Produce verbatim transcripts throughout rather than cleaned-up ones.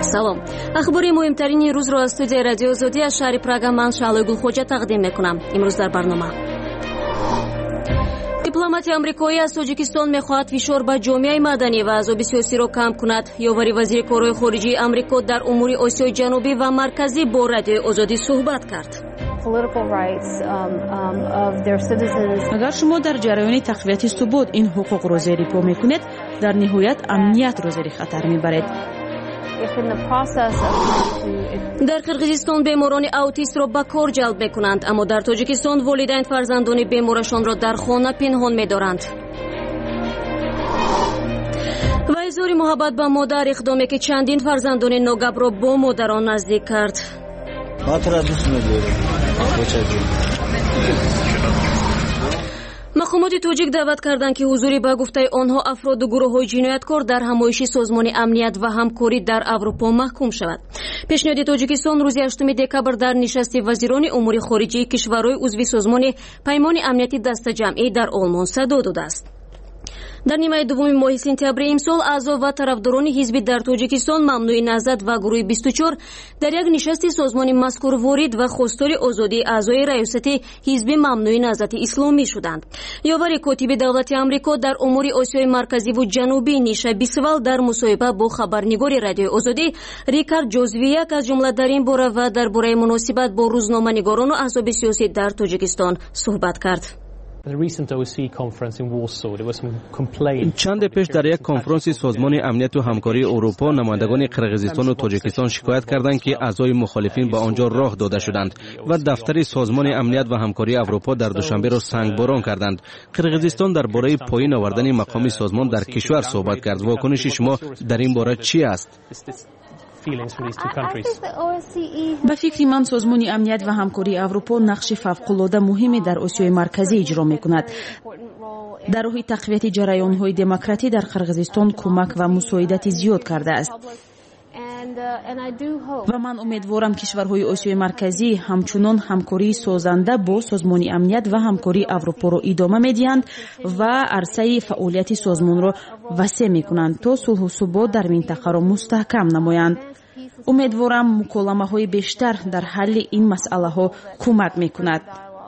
салом. ахбори муҳимтарини рӯзро аз студияи радиои Озодӣ аз шаҳри Прага ман Шаълои Гулхоҷа тақдим мекунам. имрӯз дар барнома дипломати амрикоӣ аз Тоҷикистон мехоҳад фишор ба ҷомеаи маданӣ ва аҳзоби сиёсиро кам кунад. ёвари вазири корҳои хориҷии амрико дар умури Осиёи ҷанубӣ ва марказӣ бо радиои Озодӣ суҳбат кард. агар шумо дар ҷараёни тақвияти субот ин ҳуқуқро зерипо мекунед, дар ниҳоят амниятро зери хатар мебаред. дар Қирғизистон беморони аутистро ба кор ҷалб мекунанд, аммо дар Тоҷикистон волидайн фарзандони беморашонро дар хона пинҳон медоранд. ва изҳори муҳаббат ба модар иқдоме ки чандин фарзандони ногабро бо модарон наздик кард. мақомоти тоҷик даъват карданд ки ҳузури ба гуфтаи онҳо афроду гурӯҳҳои ҷинояткор дар ҳамоиши созмони амният ва ҳамкорӣ дар Аврупо маҳкум шавад. пешниҳоди Тоҷикистон рӯзи ҳаштуми декабр дар нишасти вазирони умури хориҷии кишварҳои узви созмони паймони амнияти дастаҷамъӣ дар Олмон садо додааст. дар нимаи дуввуми моҳи сентябри имсол аъзо ва тарафдорони ҳизби дар Тоҷикистон мамнӯи наҳзат ва гурӯҳи бисту чор дар як нишасти созмони мазкур ворид ва хостори озодии аъзои раёсати ҳизби мамнӯи наҳзати исломӣ шуданд. ёвари котиби давлати амрико дар умури Осиёи марказиву ҷанубӣ Ниша Бисвал дар мусоҳиба бо хабарнигори радиои Озодӣ Рикард Ҷозвияк аз ҷумла дар ин бора ва дар бораи муносибат бо рӯзноманигорону аҳзоби сиёсӣ дар Тоҷикистон суҳбат кард. чанде пеш дар як конфронси созмони амнияту ҳамкории Аврупо намояндагони Қирғизистону Тоҷикистон шикоят карданд ки аъзои мухолифин ба онҷо роҳ дода шуданд ва дафтари созмони амният ва ҳамкории Аврупо дар душанберо сангборон карданд. Қирғизистон дар бораи поин овардани мақоми созмон дар кишвар суҳбат кард. Вокуниши шумо дар ин бора чӣ аст? ба фикри ман созмони амният ва ҳамкории Аврупо нақши фавқулода муҳиме дар Осиёи марказӣ иҷро мекунад. дар роҳи тақвияти ҷараёнҳои демократӣ дар Қирғизистон кӯмак ва мусоидати зиёд кардааст. ва ман умедворам кишварҳои Осиёи марказӣ ҳамчунон ҳамкории созанда бо созмони амният ва ҳамкории Аврупоро идома медиҳанд ва арсаи фаъолияти созмонро васеъ мекунанд то сулҳу субот дар минтақаро мустаҳкам намоянд. умедворам муколамаҳои бештар дар ҳалли ин масъалаҳо кӯмак мекунад.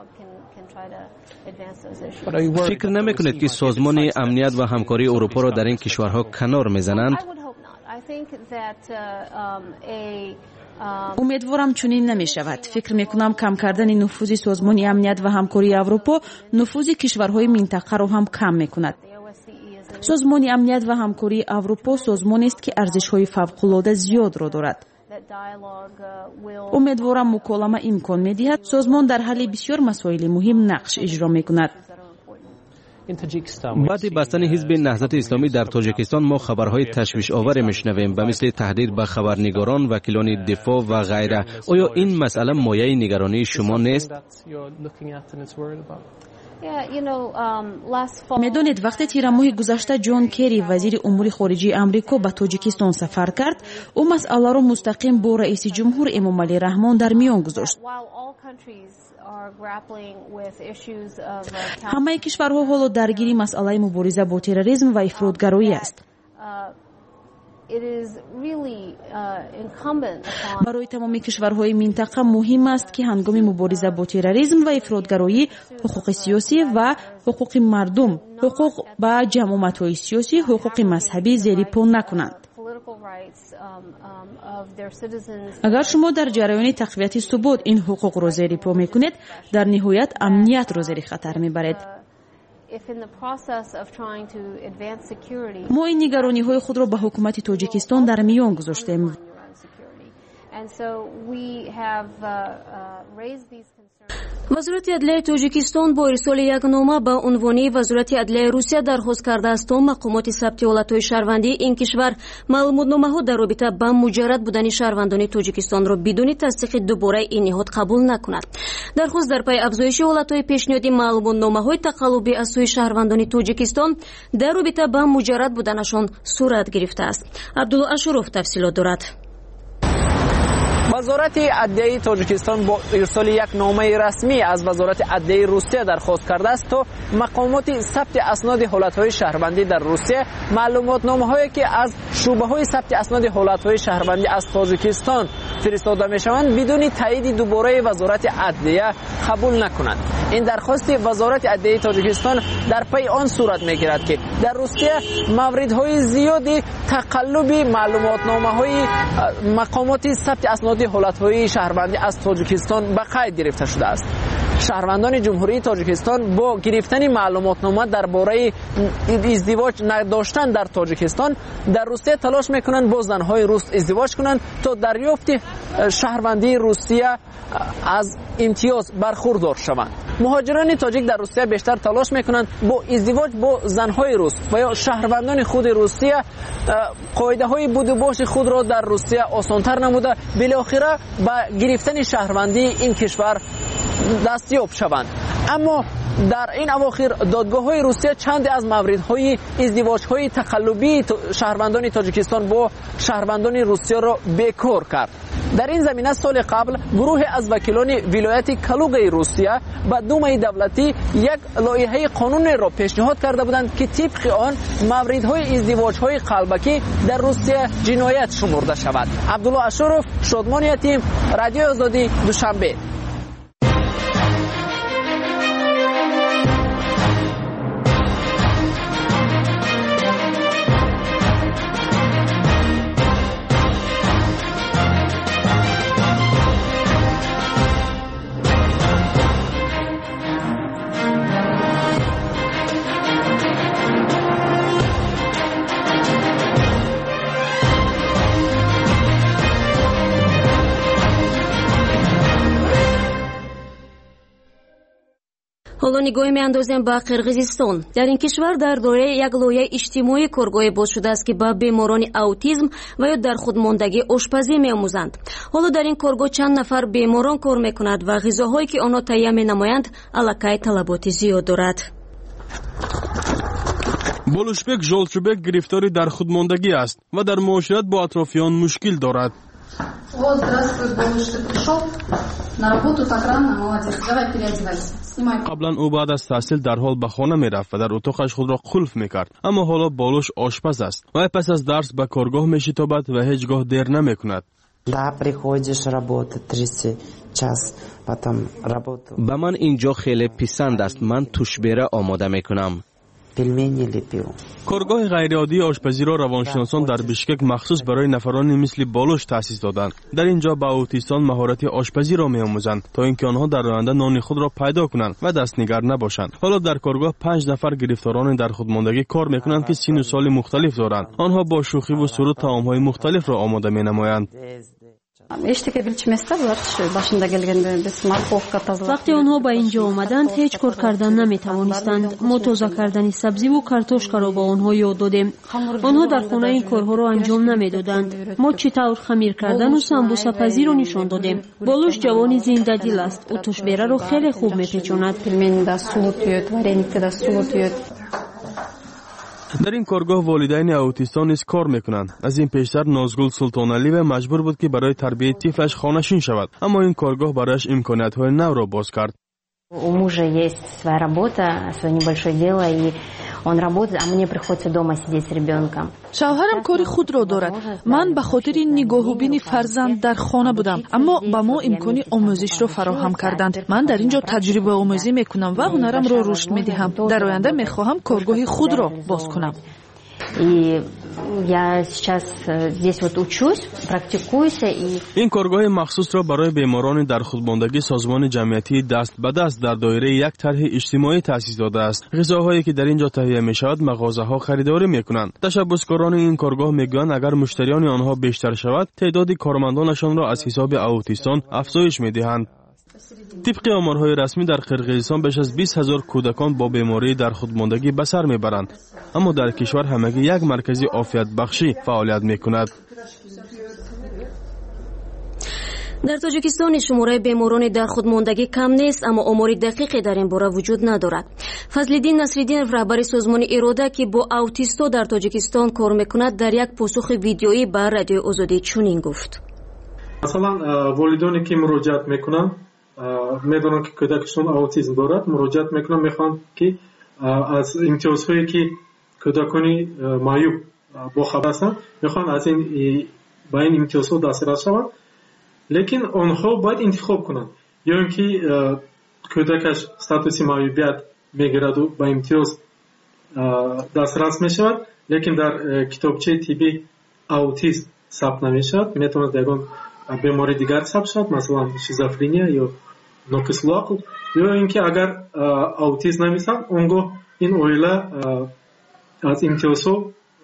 фикр намекунед ки созмони амният ва ҳамкории Аврупоро дар ин кишварҳо канор мезананд? умедворам чунин намешавад. фикр мекунам кам кардани нуфузи созмони амният ва ҳамкории Аврупо нуфузи кишварҳои минтақаро ҳам кам мекунад. созмони амният ва ҳамкории Аврупо созмонест ки арзишҳои фавқулода зиёдро дорад. умедворам муколама имкон медиҳад созмон дар ҳалли бисёр масоили муҳим нақш иҷро мекунад. баъди бастани ҳизби наҳзати исломӣ дар Тоҷикистон мо хабарҳои ташвишоваре мешунавем ба мисли таҳдид ба хабарнигорон, вакилони дифоъ ва ғайра. оё ин масъала мояи нигаронии шумо нест? медонед вақте тирамоҳи гузашта ҷон Керри вазири умури хориҷии амрико ба Тоҷикистон сафар кард, ӯ масъаларо мустақим бо раиси ҷумҳур Эмомалӣ Раҳмон дар миён гузошт. ҳамаи кишварҳо ҳоло даргири масъалаи мубориза бо терроризм ва ифротгароӣ аст. барои тамоми кишварҳои минтақа муҳим аст ки ҳангоми мубориза бо терроризм ва ифротгароӣ ҳуқуқи сиёсӣ ва ҳуқуқи мардум, ҳуқуқ ба ҷамоатҳои сиёсӣ, ҳуқуқи мазҳабӣ зерипо накунанд. агар шумо дар ҷараёни тақвияти субот ин ҳуқуқро зерипо мекунед, дар ниҳоят амниятро зери хатар мебаред. мо ин нигарониҳои худро ба ҳукумати Тоҷикистон дар миён гузоштем. вазорати адлияи Тоҷикистон бо ирсоли як нома ба унвони вазорати адлияи Русия дархост кардааст то мақомоти сабти ҳолатҳои шаҳрвандии ин кишвар маълумотномаҳо дар робита ба муҷаррад будани шаҳрвандони Тоҷикистонро бидуни тасдиқи дубораи ин ниҳод қабул накунад. дархост дар пайи афзоиши ҳолатҳои пешниҳоди маълумотномаҳои тақаллубӣ аз сӯи шаҳрвандони Тоҷикистон дар робита ба муҷаррад буданашон сурат гирифтааст. Абдулло Ашуров тафсилот дорад. وزارت عدلیه تاجیکستان با ارسال یک نامه رسمی از وزارت عدلیه روسیه درخواست کرده است تا مقامات ثبت اسناد حالت‌های شهروندی در روسیه معلومات نامه‌هایی که از شعبه‌های ثبت اسناد حالت‌های شهروندی از تاجیکستان فرستاده می‌شوند بدون تایید دوباره وزارت عدلیه قبول نکنند. این درخواست وزارت عدلیه تاجیکستان در پی آن صورت می‌گیرد که در روسیه موردهای زیادی تقلب معلومات نامه‌های مقامات ثبت اسناد حالت‌های شهروندی از تاجیکستان به قید گرفته شده است. شهروندان جمهوری تاجیکستان با گرفتن معلومات نامه درباره ازدواج نداشتن در تاجیکستان در روسیه تلاش میکنند با زنهای روس ازدواج کنند تا دریافت شهروندی روسیه از امتیاز برخوردار شوند. مهاجران تاجیک در روسیه بیشتر تلاش میکنند با ازدواج با زنهای روس و یا شهروندان خود روسیه قاعده های بود و باش خود را در روسیه آسانتر نموده بالاخره به گرفتن شهروندی این کشور دستیاب شوند. اما در این اواخر دادگاه های روسیه چند از موردهای ازدواج های تقلبی شهروندان تاجیکستان با شهروندان روسیه را بیکار کرد. در این زمینه سال قبل گروه از وکیلان ولایت کلوگ روسیه به دومای دولتی یک لایحه قانون را پیشنهاد کرده بودند که طبق آن موردهای ازدواج های قلبکی در روسیه جنایت شمرده شود. عبدالله اشرف، شادمان یتیم، رادیو آزادی، دوشنبه. حالا نگاهی می‌اندازیم به قرقیزستان. در این کشور در دوره یک لایحه اجتماعی کارگاه باز شده است که به بیماران اوتیسم و یا در خودماندگی آشپزی می‌آموزند. حالا در این کارگاه چند نفر بیماران کار می‌کنند و غذاهایی که آنها تهیه می‌نمایند الکای طلبات زیاد دارد. بولوشبک ژولچوبک گرفتاری در خودماندگی است و در معاشرت با اطرافیان مشکل دارد. Вот, здравствуй, Болуш, ты пришел на работу так рано, молодец, давай переодевайся. قبلا او بعد از تحصیل در حال به خانه می رفت و در اتاقش خود را قلف می کرد، اما حالا بالوش آشپز است و پس از درس به کارگاه می شتابد و هیچگاه دیر نمی کند. به من اینجا خیلی پسند است. من توشبیره آماده می کنم. کارگاه غیرعادی آشپزی را روانشناسان در بشکک مخصوص برای نفرانی مثل بالوش تأسیس دادند. در اینجا به اوتیستان مهارت آشپزی را می‌آموزند تا اینکه آنها در آینده نان خود را پیدا کنند و دستنگر نباشند. حالا در کارگاه پنج نفر گرفتاران در خودماندگی کار می‌کنند که سن و سال مختلف دارند. آنها با شوخی و سرود طعام‌های مختلف را آماده می‌نمایند. وقتی آنها به اینجا آمدند هیچ کار کردن نمی توانستند. ما تازه کردن سبزی و کارتوشکا را به آنها یاد دادیم. آنها در خانه این کارها را انجام نمی دادند. ما چطور خمیر کردن و سمبوسه پزی را نشان دادیم. بالوش جوانی زنده دل است. او توشبیره را خیلی خوب می پیچاند. در این کارگاه والدین اوتیستان نیز کار میکنند. از این پیشتر نازگل سلطانعلی و مجبور بود که برای تربیت طفلش خانه‌نشین شود، اما این کارگاه برایش امکانیت‌های نو را باز کرد. У мужа есть своя работа, свое небольшое дело, и он работает, а мне приходится дома сидеть с ребенком. شوهرم کاری خود را دارد. من به خاطر نگاه و بین فرزند در خانه بودم، اما به ما امکانی آموزش را فراهم کردند. من در اینجا تجربه آموزی میکنم و هنرم را رشد میدهم. در آینده میخواهم کارگاه خود را باز کنم. این کارگاه مخصوص را برای بیماران در خودماندگی سازمان جمعیتی دست به دست در دایره یک طرح اجتماعی تأسیس داده است. غذاهایی که در اینجا تهیه می شود مغازه ها خریداری می کنند. تشبثکاران این کارگاه میگویند اگر مشتریان آنها بیشتر شود تعداد کارمندانشان را از حساب اوتیستان افزایش می دهند. طبق آمارهای رسمی در قرقیزستان بیش از بیست هزار کودکان با بیماری در خودماندگی به سر میبرند، اما در کشور همگی یک مرکز عافیت بخشی فعالیت میکند. در تاجیکستان شماره بیماران در خودماندگی کم نیست، اما آمار دقیقی در این باره وجود ندارد. فضل‌الدین نصرالدین رهبر سازمان اراده که با اوتیستا در تاجیکستان کار میکند در یک پاسخ ویدیویی بر رادیو آزادی چنین گفت: масалан волидоне ки муроҷиат мекунанд медонанд ки кӯдакашон аутизм дорад, муроҷиат мекунанд, мехоҳанд ки аз имтиёзҳое ки кӯдакони маъюб бохабар ҳастанд мехоҳанд аз ин ба ин имтиёзҳо дастрас шаванд, лекин онҳо бояд интихоб кунанд, ё ин ки кӯдакаш статуси маъюбият мегираду ба имтиёз дастрас мешавад, лекин дар китобчаи тиббӣ аутизм сабт намешавад, метавонад ягон бемори дигар сабт шавад, масалан шизофрения ё ноқисул ақл, ё ин ки агар аутизм намесаб он гоҳ ин оила аз имтиёзҳо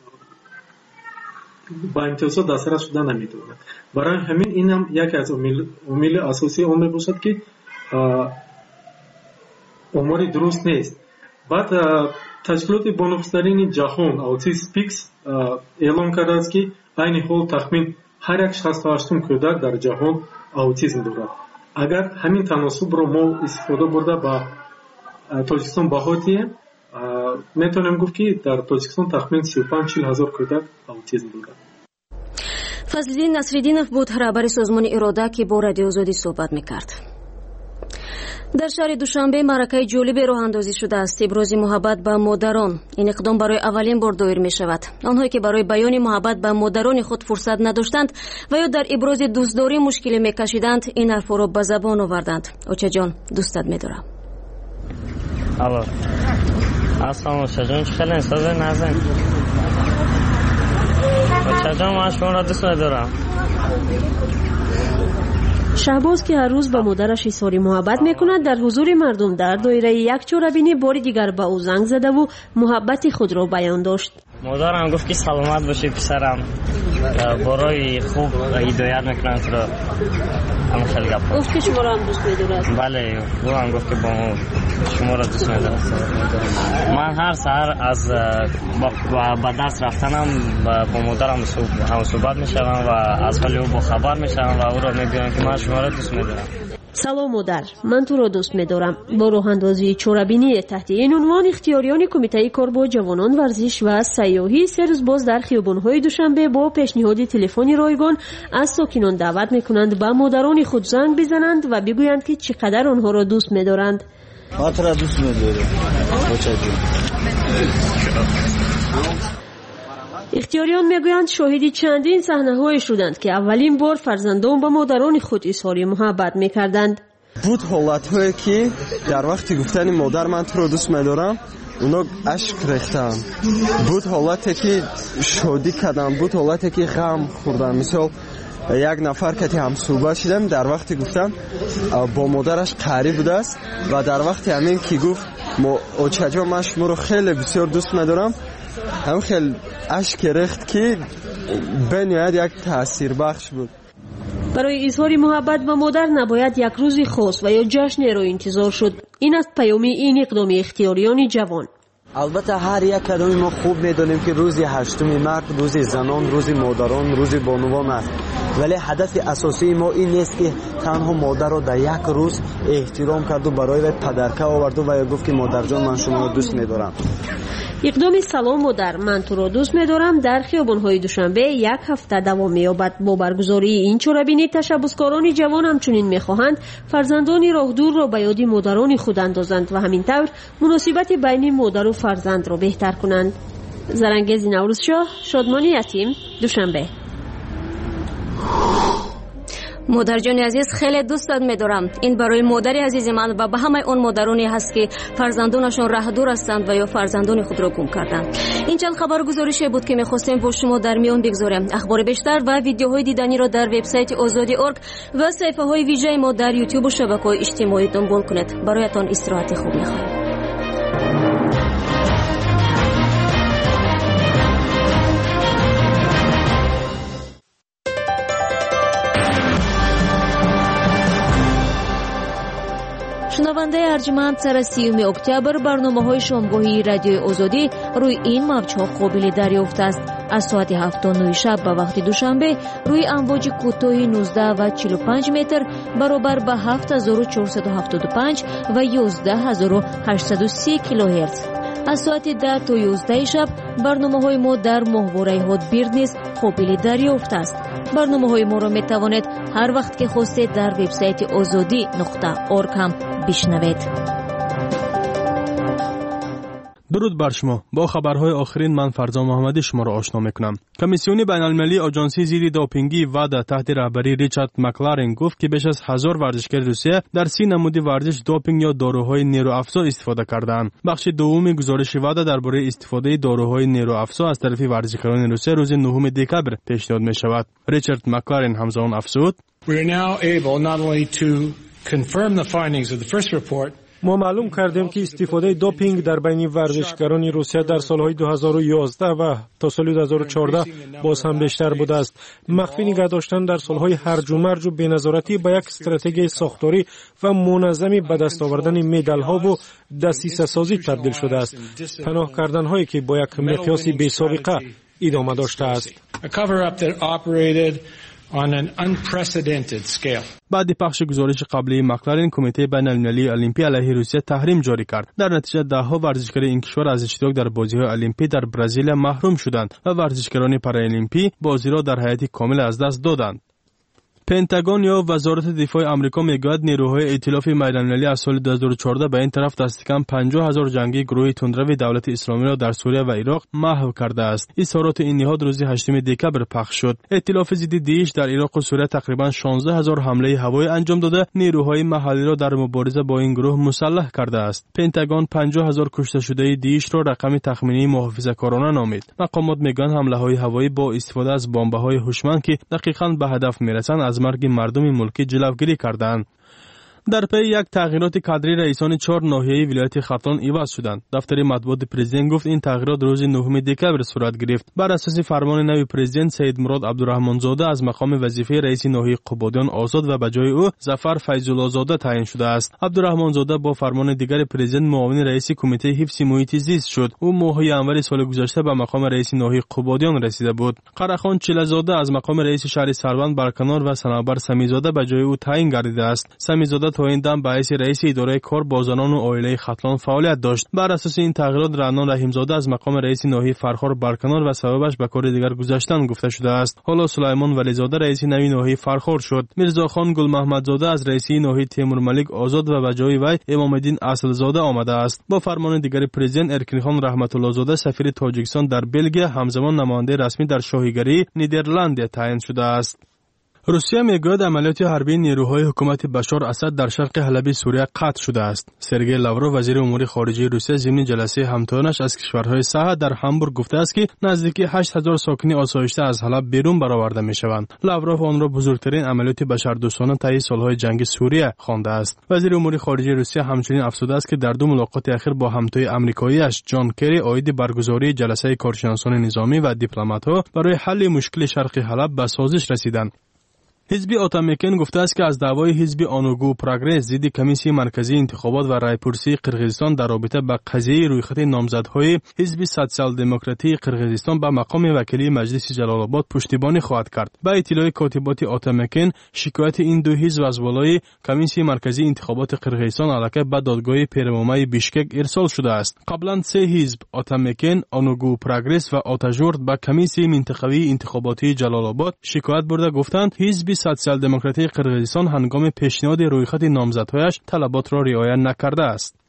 ба имтиёзҳо дастрас шуда наметавонад. барои ҳамин ин ҳам яке аз омили асосии он мебошад ки омори дуруст нест. баъд ташкилоти бонуфисарини ҷаҳон Autism Speaks эълон кардааст ки айни ҳол тахмин ҳар як шасту ҳаштум кӯдак дар ҷаҳон аутизм дорад. агар ҳамин таносубро мо истифода бурда ба Тоҷикистон баҳо диҳем, метавонем гуфт ки дар Тоҷикистон тахмин си ӯ панҷ чил ҳазор кӯдак аутизм дорад. Фазлиддин Насриддинов буд раҳбари созмони Ирода ки бо Радиои Озодӣ суҳбат мекард. дар шаҳри Душанбе маъракаи ҷолибе роҳандозӣ шудааст. ибрози муҳаббат ба модарон. ин иқдом барои аввалин бор доир мешавад. онҳое ки барои баёни муҳаббат ба модарони худ фурсат надоштанд ва ё дар ибрози дӯстдорӣ мушкиле мекашиданд, ин ҳарфҳоро ба забон оварданд. очаҷон, дӯстат медорам. алло ассалому очаҷон, чӣ хелен соза назен? очаҷон, ман шуморо дӯст медорам. шаҳбоз ки ҳар рӯз ба модараш изҳори муҳаббат мекунад, дар ҳузури мардум дар доираи якчорабинӣ бори дигар ба ӯ занг задаву муҳаббати худро баён дошт. модарам гуфт ки саломат боши писарам, борои хуб ҳидоят мекунам туро. ҳам хеле гап гуфт ки шуморо ҳам дӯст медорад. бале, ӯ ҳам гуфт ки бо шуморо дӯст медорад. ман ҳар саҳар аз ба дарс рафтанам бо модарам ҳамсӯҳбат мешавам ва аз ҳоли ӯ бохабар мешавам ва ӯро мегӯям ки ман шуморо дӯст медорам. салом модар, ман туро дӯст медорам. бо роҳандозии чорабиние таҳти ин унвон ихтиёриёни кумитаи кор бо ҷавонон, варзиш ва сайёҳӣ се рӯз боз дар хиёбонҳои Душанбе бо пешниҳоди телефони ройгон аз сокинон даъват мекунанд ба модарони худ занг бизананд ва бигӯянд ки чӣ қадар онҳоро дӯст медоранд. ман туро дӯст медорам. очаҷон. ихтиёриён мегӯянд шоҳиди чандин саҳнаҳое шуданд ки аввалин бор фарзандон ба модарони худ изҳори муҳаббат мекарданд. буд ҳолатҳое ки дар вақти гуфтани модар ман туро дӯст медорам уно ашк рехтанд. буд ҳолате ки шодӣ кардам, буд ҳолате ки ғам хӯрдам. мисол як нафар кати ҳамсӯҳбат шидам, дар вақти гуфтан бо модараш қариб будааст ва дар вақти ҳамин ки гуфт очаҷон ман шуморо хеле бисёр дӯст медорам, ҳам хеле ашки рехт ки бениҳоят як таъсирбахш буд. барои изҳори муҳаббат ба модар набояд як рӯзи хос ва ё ҷашнеро интизор шуд. ин аст паёми ин иқдоми ихтиёриёни ҷавон. албатта ҳар як кадоми мо хуб медонем ки рӯзи ҳаштуми март рӯзи занон, рӯзи модарон, рӯзи бонувон аст, вале ҳадафи асосии мо ин нест ки танҳо модарро дар як рӯз эҳтиром карду барои вай падарка оварду ва ё гуфт ки модарҷон ман шуморо дӯст медорам. иқдоми салом модар, ман туро дӯст медорам дар хиёбонҳои Душанбе як ҳафта давом меёбад. бо баргузории ин чорабинӣ ташаббускорони ҷавон ҳамчунин мехоҳанд фарзандони роҳдурро ба ёди модарони худ андозанд ва ҳамин тавр муносибати байни модару фарзандро беҳтар кунанд. зарангези наврӯзшоҳ, шодмони ятим, Душанбе. модарҷони азиз, хеле дӯстат медорам. ин барои модари азизи ман ва ба ҳамаи он модароне ҳаст ки фарзандонашон раҳдур ҳастанд ва ё фарзандони худро гум карданд. ин чанд хабару гузорише буд ки мехостем бо шумо дар миён бигзорем. ахбори бештар ва видеоҳои диданиро дар вебсайти озоди орг ва саҳифаҳои вижаи мо дар ютубу шабакаҳои иҷтимоӣ дунбол кунед. бароятон истироҳати хуб мехоҳем. шунавандаи арҷманд, сара сиюми октябр барномаҳои шомгоҳии Радиои Озодӣ рӯи ин мавҷҳо қобили дарёфт аст. аз соати ҳафту нӯи шаб ба вақти Душанбе рӯи амвоҷи кӯтоҳи нуздаҳ ва чилу панҷ метр баробар ба ҳафт ҳазору чорсаду ҳафтоду панҷ ва ёздаҳ ҳазору ҳаштсаду си килоҳерц. аз соати даҳ то ёздаҳи шаб барномаҳои мо дар моҳвораи ҳотбирд низ қобили дарёфт аст. барномаҳои моро метавонед هر وقت که خواستید در وبسایت آزادی نقطه اورگ هم بشنوید. درود بر شما. با خبرهای آخرین من فرزان محمدی شما را آشنا میکنم. کمیسیون بین‌المللی آژانسی ضد دوپینگی ودا تحت رهبری ریچارد مکلارن گفت که بیش از هزار ورزشکار روسیه در سی نمود ورزش دوپینگ یا داروهای نیروافزا استفاده کردند. بخش دوم گزارش ودا درباره استفاده داروهای نیروافزا از طرف ورزشکاران روسیه روز نهم دکبر پیشنهاد می شود. ریچارد مکلارن همزمان افزود: We are now able not only to confirm the findings of the first report. ما معلوم کردیم که استفاده دوپینگ در بین ورزشکاران روسیه در سالهای دو هزار و یازده و تا سال دو هزار و چهارده باز هم بیشتر بوده است. مخفی نگه داشتن در سالهای هرج و مرج و بی‌نظارتی به یک استراتژی ساختاری و منظمی به دست آوردن مدال‌ها و دسیسه سازی تبدیل شده است. پناه کردن هایی که با یک مقیاس بی‌سابقه ادامه داشته است. On an unprecedented scale. بعد پخش گزارش قبلی مکلارن، کمیته بین‌المللی المپی علیه روسیه تحریم جاری کرد. در نتیجه ده ها ورزشکار این کشور از اشتراک در بازی‌های المپی در برزیل محروم شدند و ورزشکاران پارالمپی بازی را در حیاتی کامل از دست دادند. پنتاگون یا وزارت دفاع آمریکا میگوید نیروهای ائتلاف بین‌المللی از سال دو هزار و چهارده به این طرف دست کم پنجاه هزار جنگی گروه تندرو دولت اسلامی را در سوریه و عراق محو کرده است. اظهارات این نهاد روز هشتم دکبر پخش شد. ائتلاف ضد داعش در عراق و سوریه تقریبا شانزده هزار حمله هوایی انجام داده نیروهای محلی را در مبارزه با این گروه مسلح کرده است. پنتاگون پنجاه هزار کشته شده داعش را رقم تخمینی محافظه‌کارانه نامید. مقامات میگن حمله‌های هوایی با استفاده از بمب‌های هوشمند که دقیقاً به هدف میرسند از مرگ مردم ملکی جلوگیری کردند. در پی یک تغییرات کادری رئیسان چهار ناحیه ولایت ختلان عوض شدند. دفتر مطبوعات پرزیدنت گفت این تغییرات روز نهم دکبر صورت گرفت. بر اساس فرمان نوی پرزیدنت سید مراد عبدالرحمن زاده از مقام وظیفه رئیس ناحیه قبادیان آزاد و به جای او ظفر فیض‌الله زاده تعیین شده است. عبدالرحمن زاده با فرمان دیگر پرزیدنت معاون رئیس کمیته حفظ محیط زیست شد. او ماه ینوری سال گذشته به مقام رئیس ناحیه قبادیان رسیده بود. قرهخان چله‌زاده از مقام رئیس شهر سروند برکنار و صنوبر سمیزاده به جای او تعیین گردیده است. سمیزاده تا این دم به حیث رئیس اداره کار با زنان و عائله ختلان فعالیت داشت. بر اساس این تغییرات رعنان رحیمزاده از مقام رئیس ناحیه فرخار برکنار و سببش به کار دیگر گذاشتن گفته شده است. حالا سلیمان ولیزاده رئیس نوی ناحیه فرخار شد. میرزاخان گل محمدزاده از رئیس ناحیه تیمور ملک آزاد و به جای وی امام الدین اصلزاده آمده است. با فرمان دیگر پرزیدنت ارکین خان رحمت الله زاده سفیر تاجیکستان در بلژیم همزمان نماینده رسمی در شاهیگری نیدرلند تعیین شده است. روسیه میگوید عملیات حربی نیروهای حکومت بشار اسد در شرق حلب سوریه قطع شده است. سرگئی لاوروف وزیر امور خارجه روسیه ضمن جلسه همتایانش از کشورهای ساحل در هامبورگ گفته است که نزدیک هشت هزار ساکن آسایشته از حلب بیرون برآورده میشوند. لاوروف آن را بزرگترین عملیات بشردوستانه طی سالهای جنگ سوریه خوانده است. وزیر امور خارجه روسیه همچنین افزوده است که در دو ملاقات اخیر با همتای آمریکایی‌اش جان کری عاید برگزاری جلسه کارشناسان نظامی و دیپلمات‌ها برای حل مشکل شرق حلب به سازش رسیدند. حزب آتامیکن گفته است که از دعوای حزب آنوگو پروگرس ضد کمیسیون مرکزی انتخابات و رایپرسی قرقیزستان در رابطه با قضیه رویخط نامزدهای حزب سوسیال دموکراتی قرقیزستان به مقام وکیلی مجلس جلال آباد پشتیبانی خواهد کرد. با اطلاع کاتبات آتامیکن شکایت این دو حزب از بالای کمیسیون مرکزی انتخابات قرقیزستان علیه به دادگاه پیرامه بیشکک ارسال شده است. قبلا سه حزب آتامیکن، آنوگو پروگرس و آتاژورد به کمیسیون منطقوی انتخاباتی جلال آباد شکایت برده گفتند حزب سوسیال دموکراتی قرقیزستان هنگام پیشنهاد رویخط نامزدهایش طلبات را رعایت نکرده است.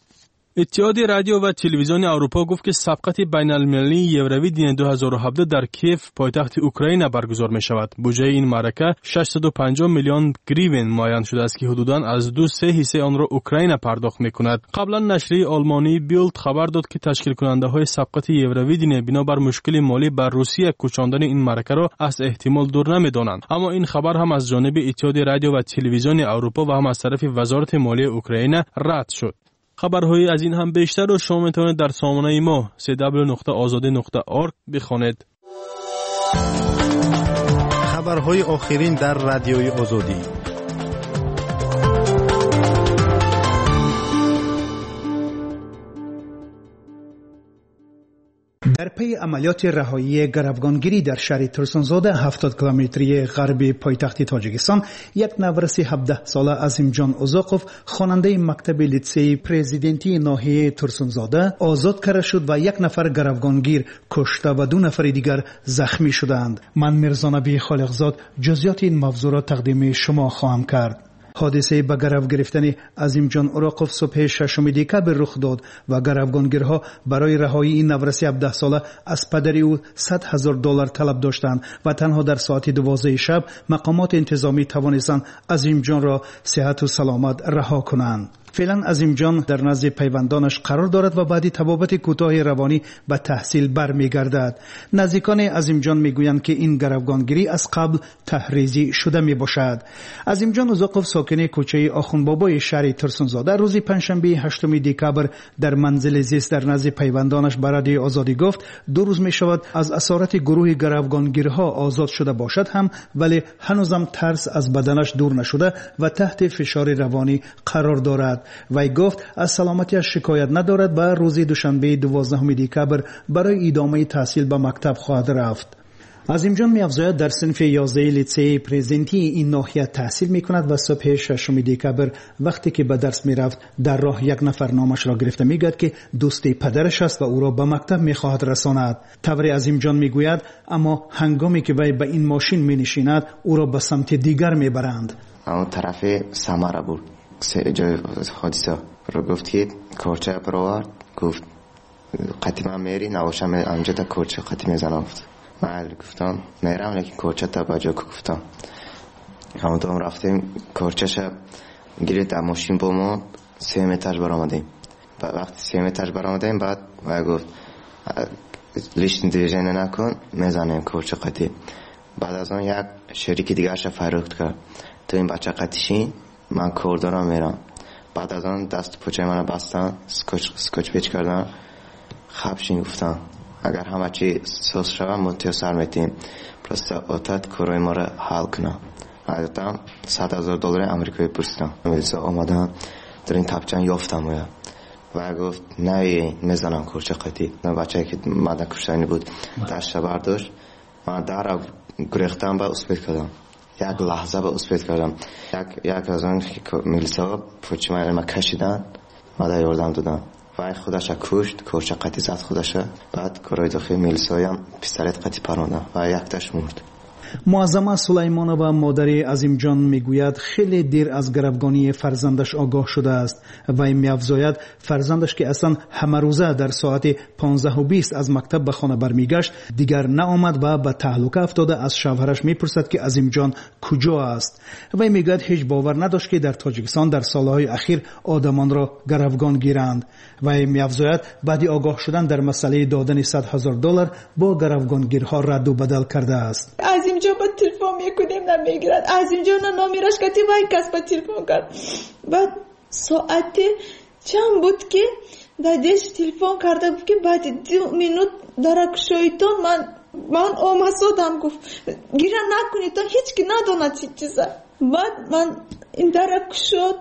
اتحاد رادیو و تلویزیون اروپا گفت که سبقت بین‌المللی یورویدین دو هزار و هفده در کیف پایتخت اوکراین برگزار می شود. بودجه این معرکه ششصد و پنجاه میلیون گریون معین شده است که حدوداً از دو سه حصه آن را اوکراین پرداخت می کند. قبلا نشریه آلمانی بیلد خبر داد که تشکیل کننده های سبقت یورویدین بنابر مشکل مالی بر روسیه کوچاندن این معرکه را از احتمال دور نمی دانند. اما این خبر هم از جانب اتحاد رادیو و تلویزیون اروپا و هم از طرف وزارت مالی اوکراین رد شد. خبرهای از این هم بیشتر رو شما میتونید در سامانه ما سی دبلیو نقطه آزادی نقطه اورگ بخوانید. خبرهای آخرین در رادیوی آزادی. در پی عملیات رهایی گروگانگیری در شهر ترسونزاده هفتاد کیلومتری غربی پایتخت تاجیکستان، یک نوروسی هفده ساله عظیمجان اوزاقوف خواننده مکتب لیتسه پرزیدنتی ناحیه ترسونزاده آزاد کرده شد و یک نفر گروگانگیر کشته و دو نفر دیگر زخمی شدند. من میرزا نبی خالقزاد جزئیات این موضوع را تقدیم شما خواهم کرد. حادثه به گرو گرفتن عظیمجان اوزاقوف صبح ششم دکبر رخ داد و گروگانگیرها برای رهایی این نوروسی هفده ساله از پدر او صد هزار دلار طلب داشتند و تنها در ساعت دوازده شب مقامات انتظامی توانستند عظیمجان را صحت و سلامت رها کنند. فعلا عظیمجان در نزد پیوندانش قرار دارد و بعدی تبابت کوتاه روانی به تحصیل برمیگردد. نزدیکان عظیمجان میگویند که این گروگانگیری از قبل تحریزی شده می باشد. عظیمجان اوزاقوف ساکن کوچه آخوندبابای شهر ترسونزاده روز پنجشنبه هشتم دکبر در منزل زیست در نزد پیوندانش به رادیوی آزادی گفت دو روز می شود از اسارت گروه گروگانگیرها آزاد شده باشد هم ولی هنوزم ترس از بدنش دور نشده و تحت فشار روانی قرار دارد. وی گفت از سلامتیش شکایت ندارد و روز دوشنبه دوازدهم دکبر برای ادامه تحصیل به مکتب خواهد رفت. عظیمجان می‌افزاید در صنف یازده لیتسه پرزنتی این ناحیه تحصیل می‌کند و صبح ششم دکبر وقتی که به درس می‌رفت در راه یک نفر نامش را گرفته می‌گوید که دوست پدرش است و او را به مکتب می‌خواهد رساند. طوری عظیمجان می‌گوید اما هنگامی که وی به این ماشین می‌نشیند او را به سمت دیگر می‌برند. اون طرف سمره بود. سه جای حادثه رو گفت که کارچه برآورد، گفت قطعا میری نواشم انجا تا کارچه قطعا میزنم. من گفتم میرم لیکن کارچه تا بجا گفتم همونطور رفتیم کارچهش گیرید در ماشین با ما سه متر برآمدیم. وقتی سه متر برآمدیم بعد و گفت لیشت دیجنه نکن میزنیم کارچه قطعی. بعد از اون یک شریک دیگه اش فروخت کرد تو این بچه قطعشین من کار دارم میرم. بعد از آن دست پوچه من بستن سکوچ سکوچ پیچ کردن خبشین گفتم اگر همه چی سوس شوم متیو سر میتیم پرسته اوتت کروی ما را حل کنم. عادتم صد هزار دلار امریکایی پرستم میلیسا آمدن در این تبچن یافتم ویا و گفت نه میزنم کارچه قطعی. نه بچه که مدن کشتنی بود دست برداشت من در گریختم و اسپید کردم. یک لحظه به اسپید کردم. یک یک از آن میلیسا پوچی من ما کشیدن ماده یاردم دادن و خودش کشت کارچه قطعی زد خودش. بعد کارای داخل میلیسایی هم پیستولت قطعی پراندن و یک تاش مرد. معظمه سلیمانова مادر عظیمجان میگوید خیلی دیر از گروگانی فرزندش آگاه شده است و می‌افزاید فرزندش که اصلا همه روزه در ساعت پانزده و بیست از مکتب به خانه برمیگشت دیگر نآمد و به تهلکه افتاده از شوهرش میپرسد که عظیمجان کجا است. و میگوید هیچ باور نداشت که در تاجیکستان در سالهای اخیر آدمان را گروگان گیرند و می‌افزاید بعد آگاه شدن در مسئله دادن صد هزار دلار با گروگانگیرها رد و بدل کرده است. عظیمجان با تلفن میکنیم نمیگیرد. عظیمجان نامیرش کتی وای کس با تلفن کرد. بعد ساعت چند بود که دادش تلفن کرده بود که بعد دو منوت درک شایتان من من آمسادم گفت گیره نکنید تا هیچ که نداند چی چیزه. بعد من این درک شد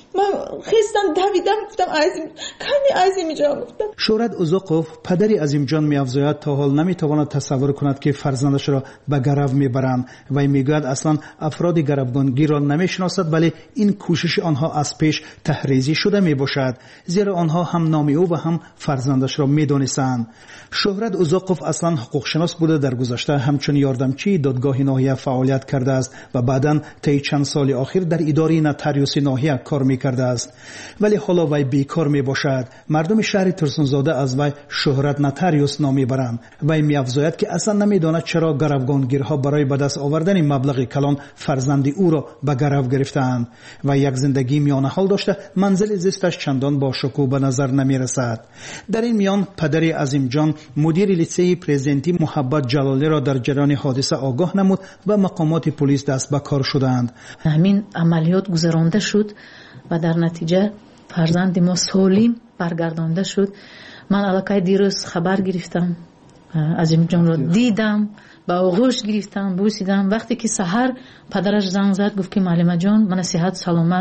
من خستم دویدم گفتم عظیم کنی عظیمجان گفتم. شهرت اوزاقوف پدری عظیمجان می‌افزاید تا حال نمی‌تواند تصور کند که فرزندش را به گرو می‌برند و می‌گوید اصلا افراد گروگانگیر را نمی‌شناسد ولی این کوشش آنها از پیش تحریزی شده می‌باشد زیرا آنها هم نام او و هم فرزندش را می‌دانستند. شهرت اوزاقوف اصلا حقوقشناس بوده در گذشته همچون یاردمچی دادگاه ناحیه فعالیت کرده است و بعداً طی چند سال اخیر در اداره نوتاریوس ناحیه کار می‌کرده است ولی حالا وی بیکار میباشد. مردم شهر ترسونزاده از وی شهرت نوتاریوس نام میبرند. وی می‌افزاید که اصلا نمی‌داند چرا گروگانگیرها برای به دست آوردن مبلغ کلان فرزند او را به گرو گرفتند و یک زندگی میانه حال داشته منزل زیستش چندان با شکوه به نظر نمی‌رسد. در این میان پدر عظیمجان مدیر لیسه پرزنتی محبت جلالی را در جریان حادثه آگاه نمود و مقامات پلیس دست به کار شدند. همین عملیات گذرانده شد و در نتیجه فرزند ما سالم برگردانده شد. من علاقه دیروز خبر گرفتم عظیمجان را دیدم با آغوش گرفتم بوسیدم. وقتی که سحر پدرش زنگ زد گفت که معلم جان من صحت سلامت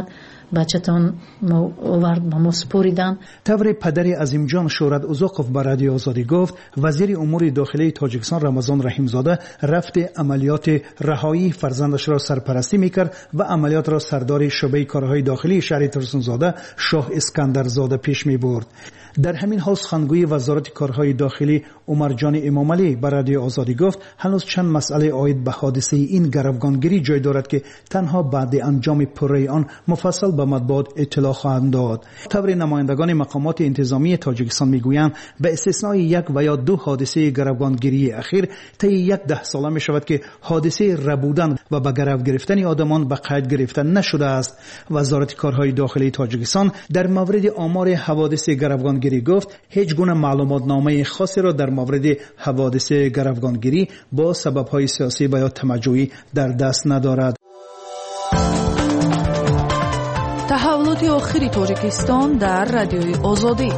بچه‌تان ما آورد با ما سپوریدن. طور پدر عظیمجان شورت اوزاقوف به رادیو آزادی گفت وزیر امور داخلی تاجیکستان رمضان رحیمزاده رفت عملیات رهایی فرزندش را سرپرستی میکرد و عملیات را سردار شعبه کارهای داخلی شهر ترسونزاده شاه اسکندرزاده پیش میبرد. در همین حال سخنگوی وزارت کارهای داخلی عمر جان امامعلی به رادیو آزادی گفت هنوز چند مسئله عاید به حادثه این گروگانگیری جای دارد که تنها بعد انجام پروژه آن مفصل به مطبوعات اطلاع خواهند داد. طور نمایندگان مقامات انتظامی تاجیکستان میگویند به استثنای یک و یا دو حادثه گروگانگیری اخیر طی یک ده ساله می شود که حادثه ربودن و به گرو گرفتن آدمان به قید گرفتن نشده است. وزارت کارهای داخلی تاجیکستان در مورد آمار حوادث گروگانگیری گفت هیچ گونه معلومات نامه خاصی را در مورد حوادث گروگانگیری با سبب‌های سیاسی و یا تمجعی در دست ندارد. تحولات آخری تاجیکستان در رادیوی آزادی.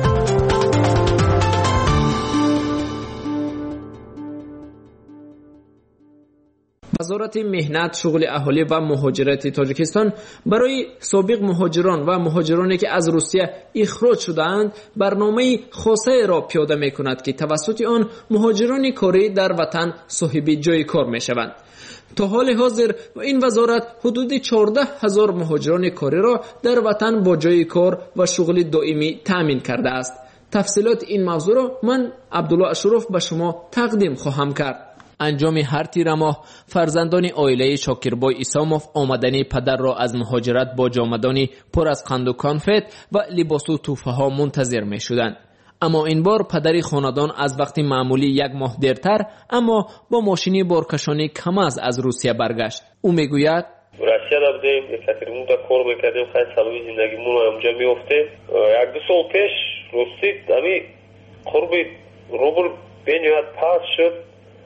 وزارت مهنت، شغل اهالی و مهاجرت تاجیکستان برای سابق مهاجران و مهاجرانی که از روسیه اخراج شده‌اند برنامه خاصه را پیاده می‌کند که توسط آن مهاجران کاری در وطن صاحب جای کار می‌شوند. تا حال حاضر این وزارت حدود چهارده هزار مهاجران کاری را در وطن با جای کار و شغل دائمی تامین کرده است. تفصیلات این موضوع را من عبدالله اشرف به شما تقدیم خواهم کرد. انجام هر تیر ماه فرزندان عائله شاکربای ایساموف آمدنی پدر را از مهاجرت با جامدانی پر از قند و کانفت و لباس و توفه ها منتظر می شدند. اما این بار پدری خاندان از وقت معمولی یک ماه دیرتر اما با ماشینی بارکشانی کم از از روسیه برگشت. او میگوید روسیه دا بودیم، یکاتریمون دا کار میکردیم، خیلی سالوی زندگیمون رو اونجا میفته. یک دو سال پیش روسی دمی قربی روبل بینیاد پاس شد،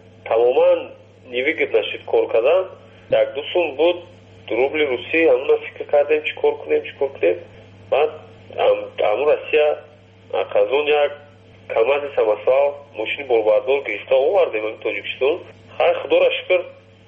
تماما نیویگید نشد کار کردن. یک دو سال بود روبل روسی همون فکر کردیم چی کار کنیم چی کار کنیم. بعد همون روسیه از اون یک کماز سماسا ماشین باربردار گرفته آوردیم این تاجیکستان. خیلی خدا را شکر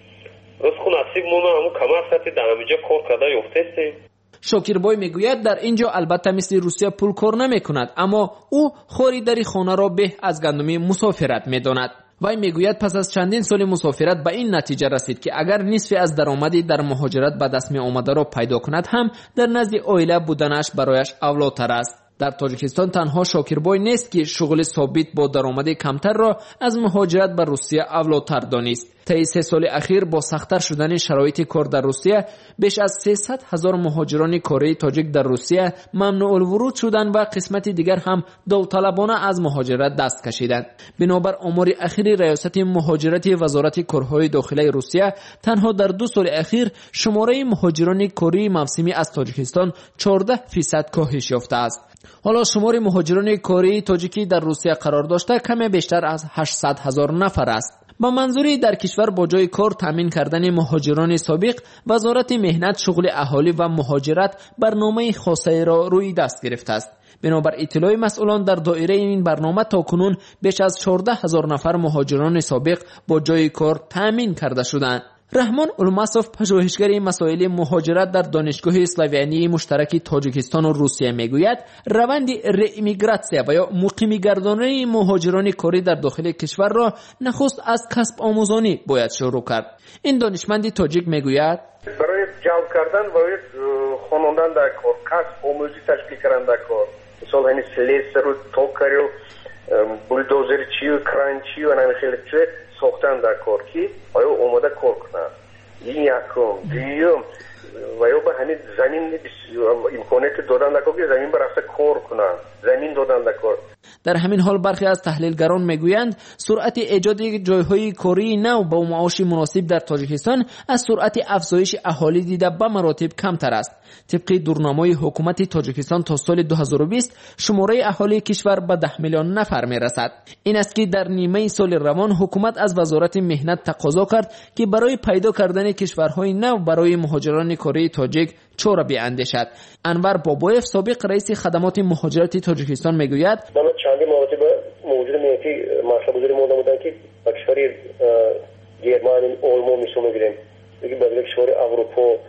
روز خون نصیب مونه همون کماز سطح در همینجا کار کرده یافته استیم. شاکربای میگوید در اینجا البته مثل روسیه پول کار نمی کند اما او خریداری خانه را به از گندمی مسافرت می داند. وی میگوید پس از چندین سال مسافرت به این نتیجه رسید که اگر نصف از درآمدی در مهاجرت به دست می آمده را پیدا کند هم در نزد عائله بودنش برایش اولاتر است. در تاجیکستان تنها شاکربای نیست که شغل ثابت با درآمد کمتر را از مهاجرت به روسیه اولاتر دانست. طی سه سال اخیر با سخت‌تر شدن شرایط کار در روسیه بیش از سیصد هزار مهاجران کاری تاجیک در روسیه ممنوع الورود شدند و قسمت دیگر هم داوطلبانه از مهاجرت دست کشیدند. بنابر آمار اخیر ریاست مهاجرت وزارت کارهای داخلی روسیه تنها در دو سال اخیر شماره مهاجران کاری موسمی از تاجیکستان چهارده درصد کاهش یافته است. حالا شمار مهاجران کاری تاجیکی در روسیه قرار داشته کمی بیشتر از هشتصد هزار نفر است. با منظوری در کشور با جای کار تامین کردن مهاجران سابق، وزارت مهنت، شغل اهالی و مهاجرت برنامه خاصه را روی دست گرفته است. بنابر اطلاع مسئولان در دایره این برنامه تاکنون بیش از چهارده هزار نفر مهاجران سابق با جای کار تامین کرده شدند. رحمان اولماسوف، پژوهشگر مسائل مهاجرت در دانشگاه اسلاویانی مشترک تاجیکستان و روسیه میگوید روند ریمیگراتسیا و یا مقیمی گردانی مهاجران کاری در داخل کشور را نخست از کسب آموزانی باید شروع کرد. این دانشمند تاجیک میگوید برای جلب کردن باید خواندن در کار، کسب آموزی تشکیل کردن در کار، مثلا همین سلیسر و توکر و بولدوزرچی و کرانچی و نمیخیلی چه ساختن در کار که آیا اومده کار کنن. این یکم دیوم و یا به همین زمین امکانیت دادن در کار که زمین برفته کار کنن، زمین دادن در کار. در همین حال برخی از تحلیلگران میگویند سرعت ایجاد جایهای کاری نو با معاش مناسب در تاجیکستان از سرعت افزایش اهالی دیده به مراتب کمتر است. طبق دورنامه حکومت تاجیکستان تا سال دو هزار و بیست شماره اهالی کشور به ده میلیون نفر میرسد. این است که در نیمه سال روان حکومت از وزارت مهنت تقاضا کرد که برای پیدا کردن کشورهای نو برای مهاجران کاری تاجیک چاره بیاندیشد. انور بابایف، سابق رئیس خدمات مهاجرت تاجیکستان میگوید من چندی مراتب موجود میتی مسئله بزرگی موضوع بودن که کشوری گرمانی آلمان میشو میگیریم، دیگه بدل کشور اروپا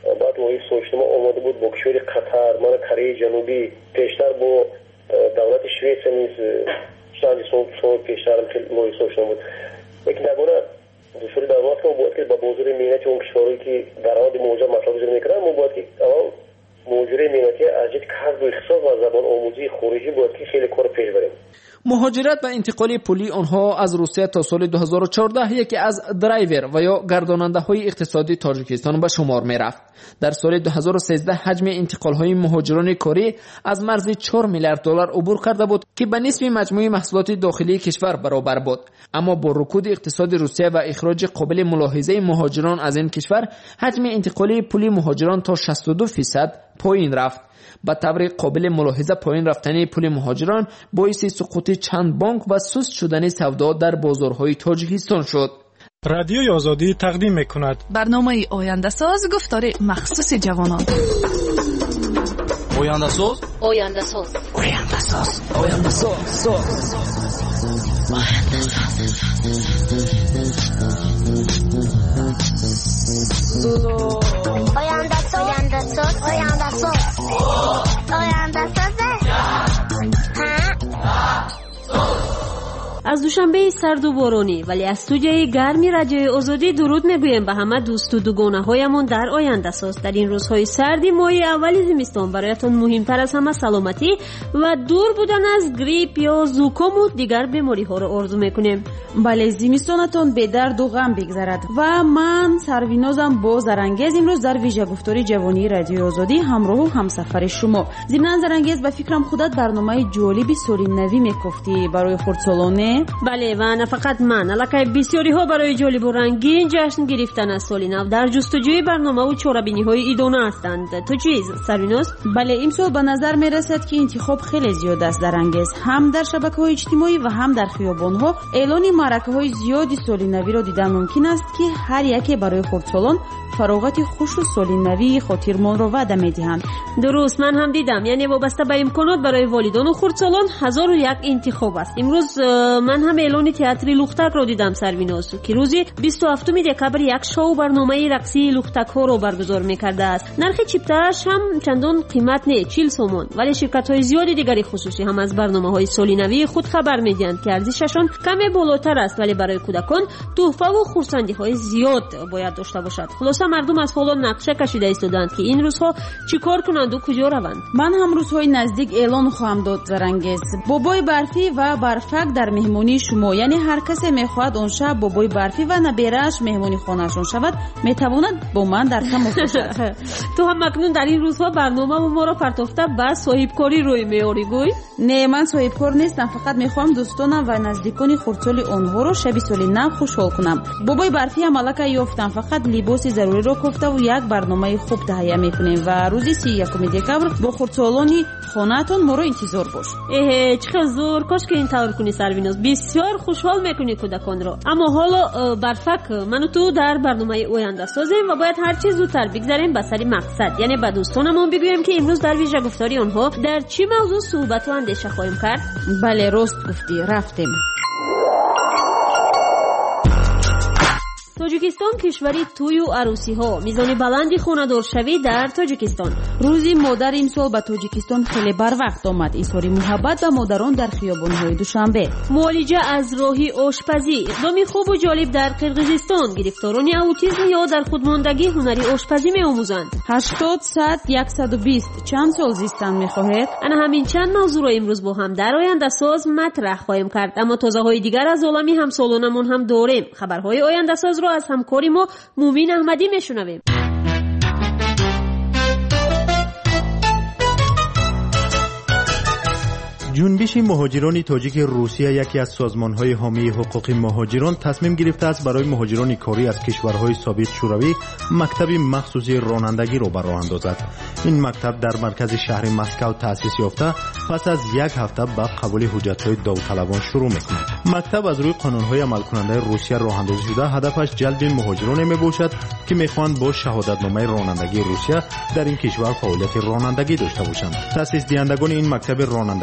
بعد وی سوچتم آماده بود با کشور قطر، من کره جنوبی پیشتر با دولت شویس نیز چند سال پیشتر هم خیلی وی سوچتم بود. لیکن نگونه دوسری دعوت که بود که با بازار مینتی اون کشوری که در حال موجود مطلب زیر میکنن مو بود که اول موجود مینتی از جد کسب و اقتصاد و زبان آموزی خارجی بود که خیلی کار پیش بریم. مهاجرت و انتقال پولی آنها از روسیه تا سال دو هزار و چهارده یکی از درایور و یا گرداننده های اقتصادی تاجیکستان به شمار می رفت. در سال دو هزار و سیزده حجم انتقال های مهاجران کاری از مرز چهار میلیارد دلار عبور کرده بود که به نصف مجموع محصولات داخلی کشور برابر بود. اما با رکود اقتصاد روسیه و اخراج قابل ملاحظه مهاجران از این کشور، حجم انتقال پولی مهاجران تا شصت و دو درصد پایین رفت. با طور قابل ملاحظه پایین رفتن پول مهاجران باعث سقوط چند بانک و سست شدن سودا در بازارهای تاجیکستان شد. رادیوی آزادی تقدیم میکند برنامه آینده ساز، گفتار مخصوص جوانان. آینده ساز آینده ساز آینده ساز آینده ساز آینده آینده ساز آینده ساز آینده ساز از دوشنبه سرد و بارانی ولی از استودیوی گرمی رادیوی آزادی درود میگویم به همه دوست و دوگانه هایمون در آینده ساز. در این روزهای سردی ماه اولی زمستان برایتان مهمتر از همه سلامتی و دور بودن از گریپ یا زوکام و دیگر بیماری ها رو آرزو میکنیم. بله، زمستانتان به درد و غم بگذرد و من سروینازم با زرانگیز امروز در ویژه گفتاری جوانی رادیوی آزادی همراه و همسفر شما. ضمن زرانگیز به فکرم خودت برنامه جالبی سال نوی میگفتی برای خردسالانه. بله، و نه فقط من، البته بسیاری ها برای جالب و رنگین جشن گرفتن از سال نو در جستجوی برنامه و چاره‌بینی های ایدانه هستند. تو چیز سرویناز؟ بله، امسال به نظر می رسد که انتخاب خیلی زیاد است در انگیز، هم در شبکه‌های اجتماعی و هم در خیابان‌ها. اعلان معرکه‌های زیادی سال نوی را دیدن ممکن است که هر یکی برای خردسالان فراغت خوش و سال نوی خاطرمان را وعده می‌دهند. درست، من هم دیدم. یعنی وابسته به امکانات برای والدان و خردسالان هزار و یک انتخاب است. امروز من هم اعلان تئاتر لوختک را دیدم سرویناز که روزی بیست و هفتم دکبر یک شو برنامه رقصی لوختک ها را برگزار می‌کرده است. نرخ چیپترش هم چندان قیمت نه، چهل سومون، ولی شرکت‌های زیادی دیگری خصوصی هم از برنامه‌های سال نوی خود خبر می‌دهند که ارزششان کمی بالاتر است، ولی برای کودکان تحفه و خرسندی‌های زیاد باید داشته باشد. خلاصه مردم از حالا نقشه کشیده ایستادند که این روزها چیکار کنند و کجا روند. من هم روزهای نزدیک اعلان خواهم داد زرانگیز. بابای برفی و برفک در مهمانی شما، یعنی هر کسی میخواهد اون شب بابای برفی و نبیرش مهمانی خانه‌شون شود میتواند با من در تماس باشد. تو هم مکنون در این روزها برنامه ما را پرتافته به صاحبکاری روی میاری گوی؟ نه، من صاحبکار نیستم، فقط میخوام دوستانم و نزدیکان خردسال آنها رو شب سال نو خوشحال کنم. بابای برفی هم الکی یافتم، فقط لباس ضروری رو گفته و یک برنامه خوب تهیه میکنیم و روزی سی یکم دکبر با خردسالانی خانه‌تون ما رو انتظار باش. اه چه زور، کاش که این طور کنی سرویناز، بسیار خوشحال میکنی کودکان رو. اما حالا برفک من و تو در برنامه آینده سازیم و باید هر چیز زودتر بگذاریم به سر مقصد، یعنی به دوستانمون بگویم که امروز در ویژه گفتاری آنها در چی موضوع صحبت و اندیشه خواهیم کرد. بله راست گفتی، رفتیم. تاجیکستان کشوری توی و عروسی ها، میزان بلندی خانه‌دار شوی در تاجیکستان. روزی مادر امسال به تاجیکستان خیلی بر وقت آمد. اظهار محبت به مادران در خیابان‌های دوشنبه. معالجه از راهی آشپزی، اقدامی خوب و جالب در قرقیزستان. گرفتاران اوتیسم یا در خودماندگی هنری آشپزی می‌آموزند. هشتاد صد صد و بیست چند سال زیستن می‌خواهید؟ انا همین چند موضوع را امروز با هم در آینده ساز مطرح خواهیم کرد، اما تازه‌های دیگر از عالمی همسالانمون هم داریم. خبرهای آینده ساز را از همکاری ما مومین احمدی میشنویم. جنبش مهاجران تاجیک روسیه یکی از سازمان‌های حامی حقوق مهاجران تصمیم گرفته است برای مهاجران کاری از کشورهای سابق شوروی مکتب مخصوصی رانندگی را راه اندازد. این مکتب در مرکز شهر مسکو تأسیس یافته پس از یک هفته بعد قبول حجت‌های داوطلبان شروع می‌کند. مکتب از روی قانون‌های عمل کننده روسیه راه اندازی شده، هدفش جلب مهاجران میباشد که می‌خواهند با شهادتنامه رانندگی روسیه در این کشور فعالیت رانندگی داشته باشند. تأسیس دهندگان این مکتب رانندگی می‌گویند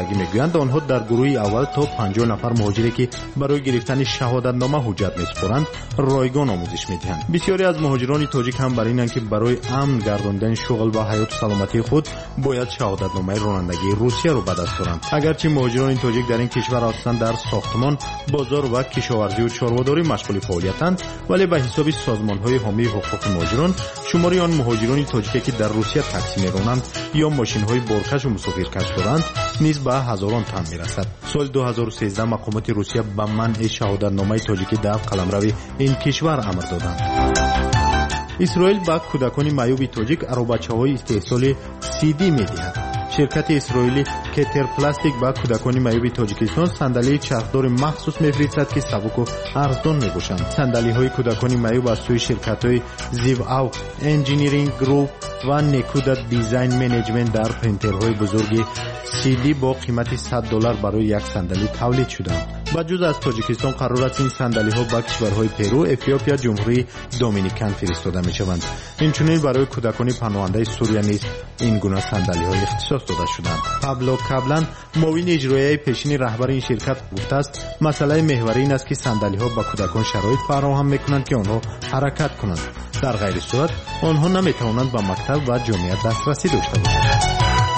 میگویند آنها در گروه اول تا پنجاه نفر مهاجری که برای گرفتن شهادتنامه حجت میسپارند رایگان آموزش میدهند. بسیاری از مهاجران تاجیک هم برای اینکه برای امن گرداندن شغل و حیات و سلامتی خود باید شهادتنامه رانندگی روسیه را به دست آورند. اگرچه مهاجران تاجیک در این کشور اصلا در ساختمان، بازار و کشاورزی و چاره‌داری مشغول فعالیتند، ولی به حساب سازمان‌های حامی حقوق مهاجران شماری آن مهاجران تاجیک که در روسیه تاکسی می‌رانند یا ماشین‌های بارکش و مسافرکش دارند نیز به هزاران تن می‌رسد. سال دو هزار و سیزده مقامات روسیه به منع شهادتنامه تاجیکی در قلمرو این کشور امر دادند. اسرائیل به کودکان معیوب تاجیک عربچه‌های استحصال سی دی می‌دهد. شرکت اسرائیلی کتر پلاستیک با کودکان معیوب تاجیکستان صندلی چرخدار مخصوص می‌فرستد که سبک و ارزان می‌باشند. صندلی‌های کودکان معیوب از سوی شرکت‌های زیو او انجینیرینگ گروپ و نکودا دیزاین منیجمنت در پرینترهای بزرگ سی دی با قیمت صد دلار برای یک صندلی تولید شدند. با جز از تاجیکستان قرار است این صندلی‌ها به کشورهای پرو، اتیوپیا، جمهوری دومینیکن فرستاده می‌شوند. اینچنین برای کودکان پناهنده سوریه نیز این گونه صندلی‌ها اختصاص داده شدند. پابلو کابلان معاون اجرایی پیشین رهبر این شرکت گفته است مسئله محوری این است که صندلی‌ها به کودکان شرایط فراهم می‌کنند که آنها حرکت کنند. در غیر صورت آنها نمی‌توانند به مکتب و جامعه دسترسی داشته باشند.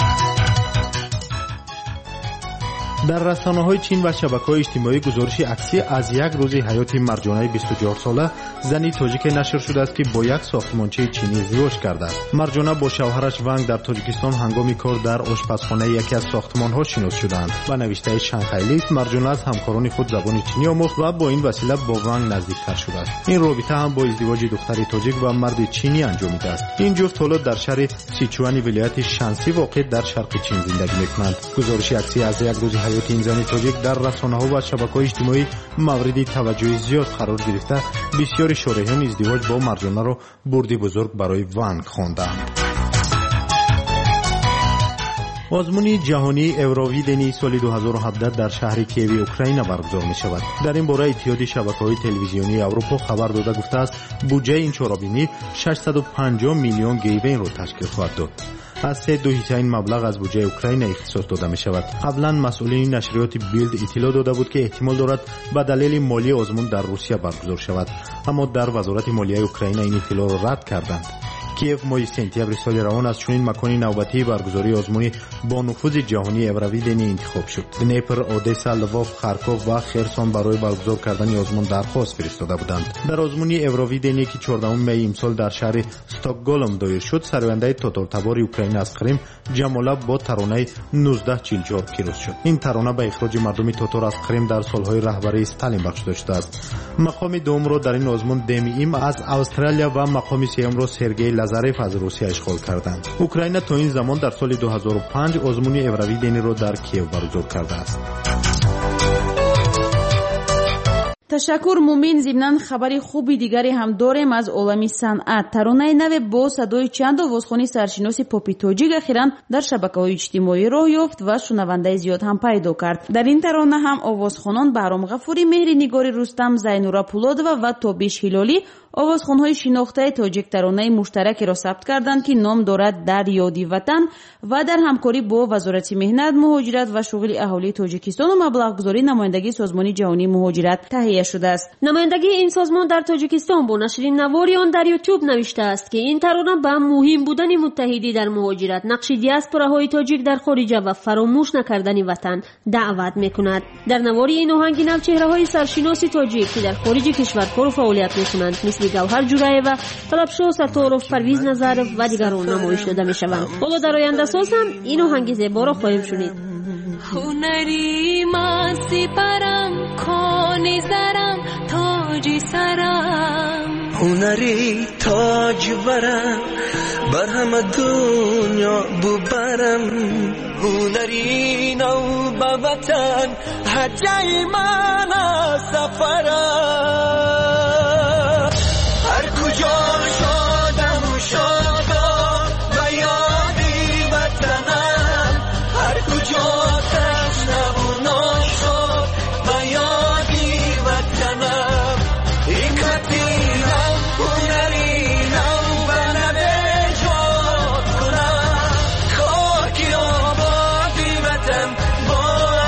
در رسانه‌های چین و شبکه‌های اجتماعی گزارش عکسی از یک روز حیات مرجانه بیست و چهار ساله زنی تاجیک نشر شده است که با یک ساختمانچه چینی ازدواج کرده است. مرجانه با شوهرش ونگ در تاجیکستان هنگام کار در آشپزخانه یکی از ساختمان‌ها شناس شدند. با نوشته شانگهایی مرجانه از همکاران خود زبان چینی آموخت و با این وسیله با ونگ نزدیکتر شده است. این رابطه هم با ازدواج دختر تاجیک و مرد چینی انجامیده است. این جفت حالا در شهر سیچوان ولایت شانسی واقع در شرق چین زندگی می‌کنند. گزارش عکسی از یک روز این زن تاجیک در رسانه‌ها و شبکه‌های اجتماعی مورد توجه زیاد قرار گرفته بسیاری شارحین ازدواج با مرجانه را بردی بزرگ برای ونگ خواندند. آزمون جهانی اوروویدن سال دو هزار و هفده در شهر کییو اوکراین برگزار می شود. در این باره اتحاد شبکه‌های تلویزیونی اروپا خبر داده گفته است بودجه این چهاربینی ششصد و پنجاه میلیون گیوین را تشکیل خواهد داد. از سه دو حصه این مبلغ از بودجه اوکراین اختصاص داده می شود. قبلا مسئولین نشریات بیلد اطلاع داده بود که احتمال دارد به دلیل مالی آزمون در روسیه برگزار شود، اما در وزارت مالیه اوکراین این اطلاع را رد کردند. کیف ماه سپتامبر سال روان از چنین مکانی نوبتی برگزاری آزمونی با نفوذ جهانی اوروویدن انتخاب شد. دنیپر، اودسا، لووف، خارکوف و خرسون برای برگزار کردن آزمون درخواست فرستاده بودند. در آزمونی اوروویدن که چهاردهم می امسال در شهر استکهلم دایر شد، سرونده تاتارتبار اوکراین از کریم جمالب با ترانه نوزده چهل و چهار پیروز شد. این ترانه به اخراج مردم تاتار از کریم در سالهای رهبری استالین بخشیده شده است. مقام دوم را در این آزمون دمیم از استرالیا و مقام سوم را سرگئی لازاروف از روسیه اشغال کردند. اوکراین تا این زمان در سال دو هزار و پنج آزمون اوروویدن را در کیف برگزار کرده است. تشکر مومین. ضمناً خبری خوبی دیگری هم داریم از عالمی صنعت. ترانه نو با صدای چند آوازخوانی سرشناس پاپ تاجیک اخیراً در شبکه‌های اجتماعی راه یافت و شنونده زیاد هم پیدا کرد. در این ترانه هم آوازخوانان بهرام غفوری، مهری نگاری رستم، زینورا پولادова و تابیش هلالی آوازخوان‌های شناخته تاجیک ترانه مشترکی را ثبت کردند که نام دارد در یادی وطن و در همکاری با وزارت مهنت، مهاجرت و شغل اهالی تاجیکستان و مبلغ‌گذاری نمایندگی سازمان جهانی مهاجرت تهیه شده است. نمایندگی این سازمان در تاجیکستان با نشرین نواری آن در یوتیوب نوشته است که این ترانه به مهم بودن متحدی در مهاجرت، نقش دیاسپوراهای تاجیک در خارج و فراموش نکردن وطن دعوت می‌کند. در نواری این آهنگ نو چهره‌های سرشناس تاجیک که در خارج کشور کار و فعالیت می‌کنند مثل گوهر جورایeva، طلبشاه ستارov، پرویز نظرov و دیگران نمایش داده می‌شوند. حالا در آینده ساز هم این آهنگ زیبا را خواهیم شنید. هنری ماسی پرم کانی زرم تاجی سرم، هنری تاج برم بر همه دنیا ببرم، هنری نو به وطن هجای من سفرم، هر کجا شادم شادم به یادی وطنم، هر کجا تشنه و ناشاد به یادی وطنم، حکمتی نو هنری نو به نجات کنم، خاکی آبادی وطن با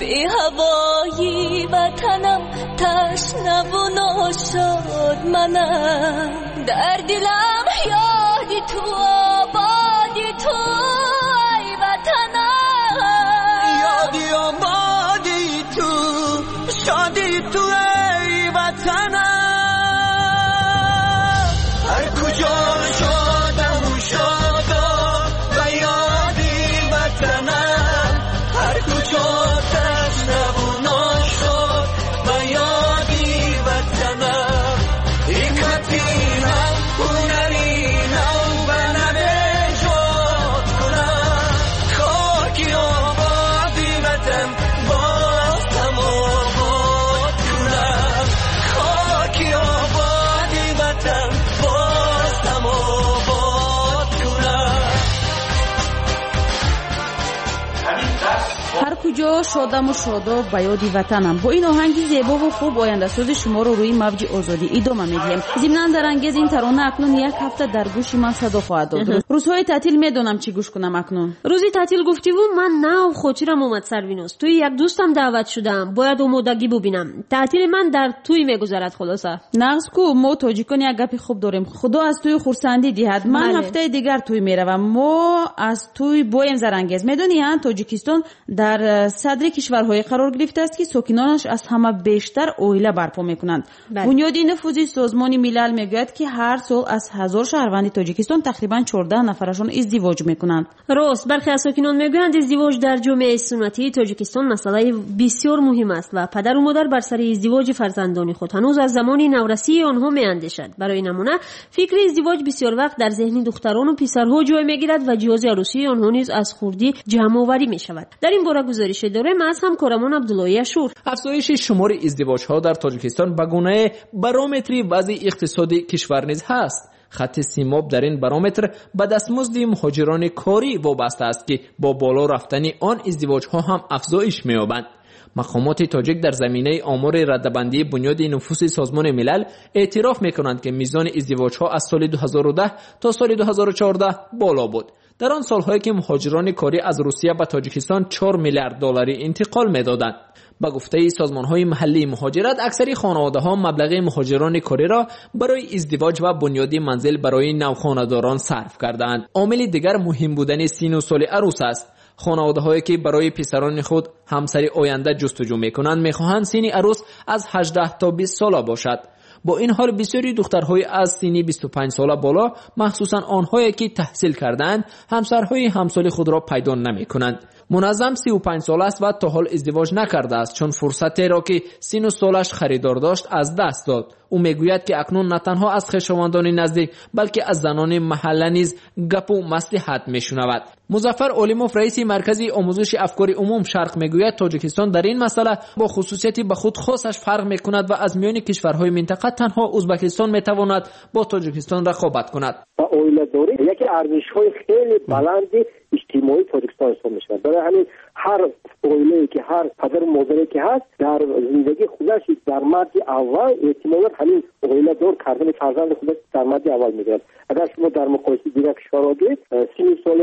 ای هوایی وطنم تشنه و ناشاد منم در دلم یادی تو آبادی تو ای وطنم یادی آبادی تو شادی تو ای وطنم هر کجا شادم شادا و یادی وطنم هر کجا تشنه و ناشاد و یادی وطنم حکمتینم هنرینم و نمیشد کنم خاکی آبادی وطن باستم آباد کنم خاکی آبادی وطن باستم آباد کنم هر کجا شادم و شادا به یادی وطنم. با این آهنگی زیبا و خوب آینده ساز شما رو روی موج آزادی ادامه میدیم. ضمناً در انگیز این ترانه اکنون یک هفته در گوش من صدا خواهد داد. روزهای تعطیل میدونم چی گوش کنم اکنون. روزی تعطیل گفتی و من نه خاطرم اومد سروینوس. توی یک دوستم دعوت شدم. باید آمادگی ببینم. تعطیل من در توی میگذرد خلاصه. نقص کو ما تاجیکان یک گپی خوب داریم. خدا از توی خورسندی دهد. من هفته دیگر توی میروم. ما از توی بایم زرنگیز. میدونی ها تاجیکستان در صدر کشورهای قرار گرفته است که ساکنانش از همه بیشتر عائله برپا میکنند. بنیادی نفوذی سازمان ملل میگوید که هر سال از هزار شهروند تاجیکستان تقریبا چهارده نفرشون ازدواج میکنند. راست برخی از ساکنان میگویند ازدواج در جامعه سنتی تاجیکستان مسئله بسیار مهم است و پدر و مادر بر سر ازدواج فرزندان خود هنوز از زمان نورسی آنها میاندیشند. برای نمونه فکر ازدواج بسیار وقت در ذهن دختران و پسرها جای میگیرد و جواز عروسی آنها نیز از خردی جمع آوری میشود. در این باره گزارش داریم از همکارمان عبداللهی اشور. افزایش شمار ازدواج‌ها در تاجیکستان به گونه بارومتری وضع اقتصادی کشور نیز هست. خط سیماب در این بارومتر به دستمزد مهاجران کاری وابسته است که با بالا رفتن آن ازدواج‌ها هم افزایش می‌یابند. مقامات تاجیک در زمینه آمار رده‌بندی بنیاد نفوس سازمان ملل اعتراف می‌کنند که میزان ازدواج‌ها از سال دو هزار و ده تا سال دو هزار و چهارده بالا بود. در آن سال‌هایی که مهاجران کاری از روسیه به تاجیکستان چهار میلیارد دلاری انتقال می‌دادند. با گفته سازمان‌های محلی مهاجرت اکثر خانواده‌ها مبلغ مهاجران کاری را برای ازدواج و بنیاد منزل برای نوخانه‌داران صرف کردند. عامل دیگر مهم بودن سن و سال عروس است. خانواده‌هایی که برای پسران خود همسر آینده جستجو می‌کنند می‌خواهند سن عروس از هجده تا بیست ساله باشد. با این حال بسیاری دخترهای از سن بیست و پنج ساله بالا مخصوصا آنهایی که تحصیل کردند همسرهای همسال خود را پیدا نمی‌کنند. منظم سی و پنج ساله است و تا حال ازدواج نکرده است چون فرصتی را که سن و سالش خریدار داشت از دست داد. او میگوید که اکنون نه تنها از خویشاوندان نزدیک بلکه از زنان محله نیز گپ و مصلحت میشنود. مظفر اولیموف رئیس مرکز آموزش افکار عموم شرق میگوید تاجیکستان در این مسئله با خصوصیتی به خود خاصش فرق میکند و از میان کشورهای منطقه تنها ازبکستان میتواند با تاجیکستان رقابت کند. اویله‌داری یکی ارزش‌های خیلی بلندی اجتماعی تاجیکستان حساب میشه. برای همین هر اویله‌ای که هر پدر و مادری که هست در زندگی خودش در مرد اول احتمالاً همین اویله‌دار کردن فرزند خودش در مرد اول میگیرد. اگر شما در مقایسه دیگر کشورها دید سی سال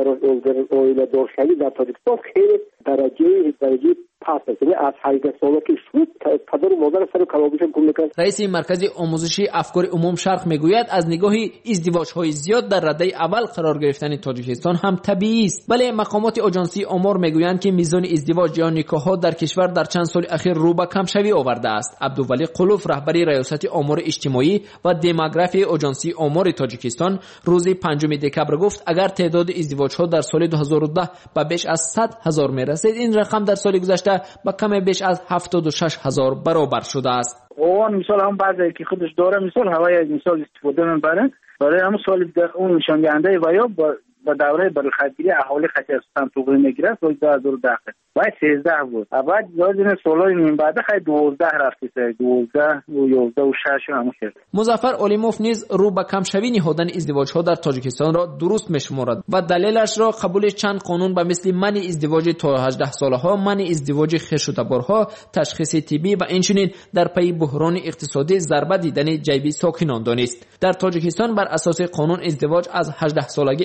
اویله‌دار شدی در تاجیکستان خیلی درجه درجه پس است. یعنی از هجده ساله که شد پدر و مادر سر کلابشون گم میکنند. رئیس مرکز آموزشی افکار عموم شرق میگوید از نگاه ازدواج‌های زیاد در رده اول قرار گرفتن تاجیکستان هم طبیعی است. ولی مقامات آژانسی آمار میگویند که میزان ازدواج یا نکاح‌ها در کشور در چند سال اخیر رو به کم شوی آورده است. عبدالولی قلوف رهبری ریاست آمار اجتماعی و دموگرافی آژانسی آمار تاجیکستان روز پنجم دکبر گفت اگر تعداد ازدواج‌ها در سال دو هزار و ده به بیش از صد هزار میرسید این رقم در سال گذشته با کم بیش از هفتاد و شش هزار برابر شده است. اون مثال هم بعضی که خودش داره مثال هوای از مثال استفاده میبره برای همون سال اون نشان دهنده و یا با دوره برخطگیری اهالی خطرستان توقی میگیرد روز دو هزار و ده باید سیزده بود. بعد یادین سالهای من بعد خیلی دوازده رفتی سر دوازده و یازده و شش همون شد. مظفر اولیموف نیز رو به کمشوی نهادن ازدواج‌ها در تاجیکستان را درست میشمارد و دلیلش را قبول چند قانون به مثل منع ازدواج تا هجده ساله‌ها، منع ازدواج خشونت‌بارها، تشخیص طبی و اینچنین در پی بحران اقتصادی ضربه دیدن جیبی ساکنان دانست. در تاجیکستان بر اساس قانون ازدواج از هجده سالگی اجازه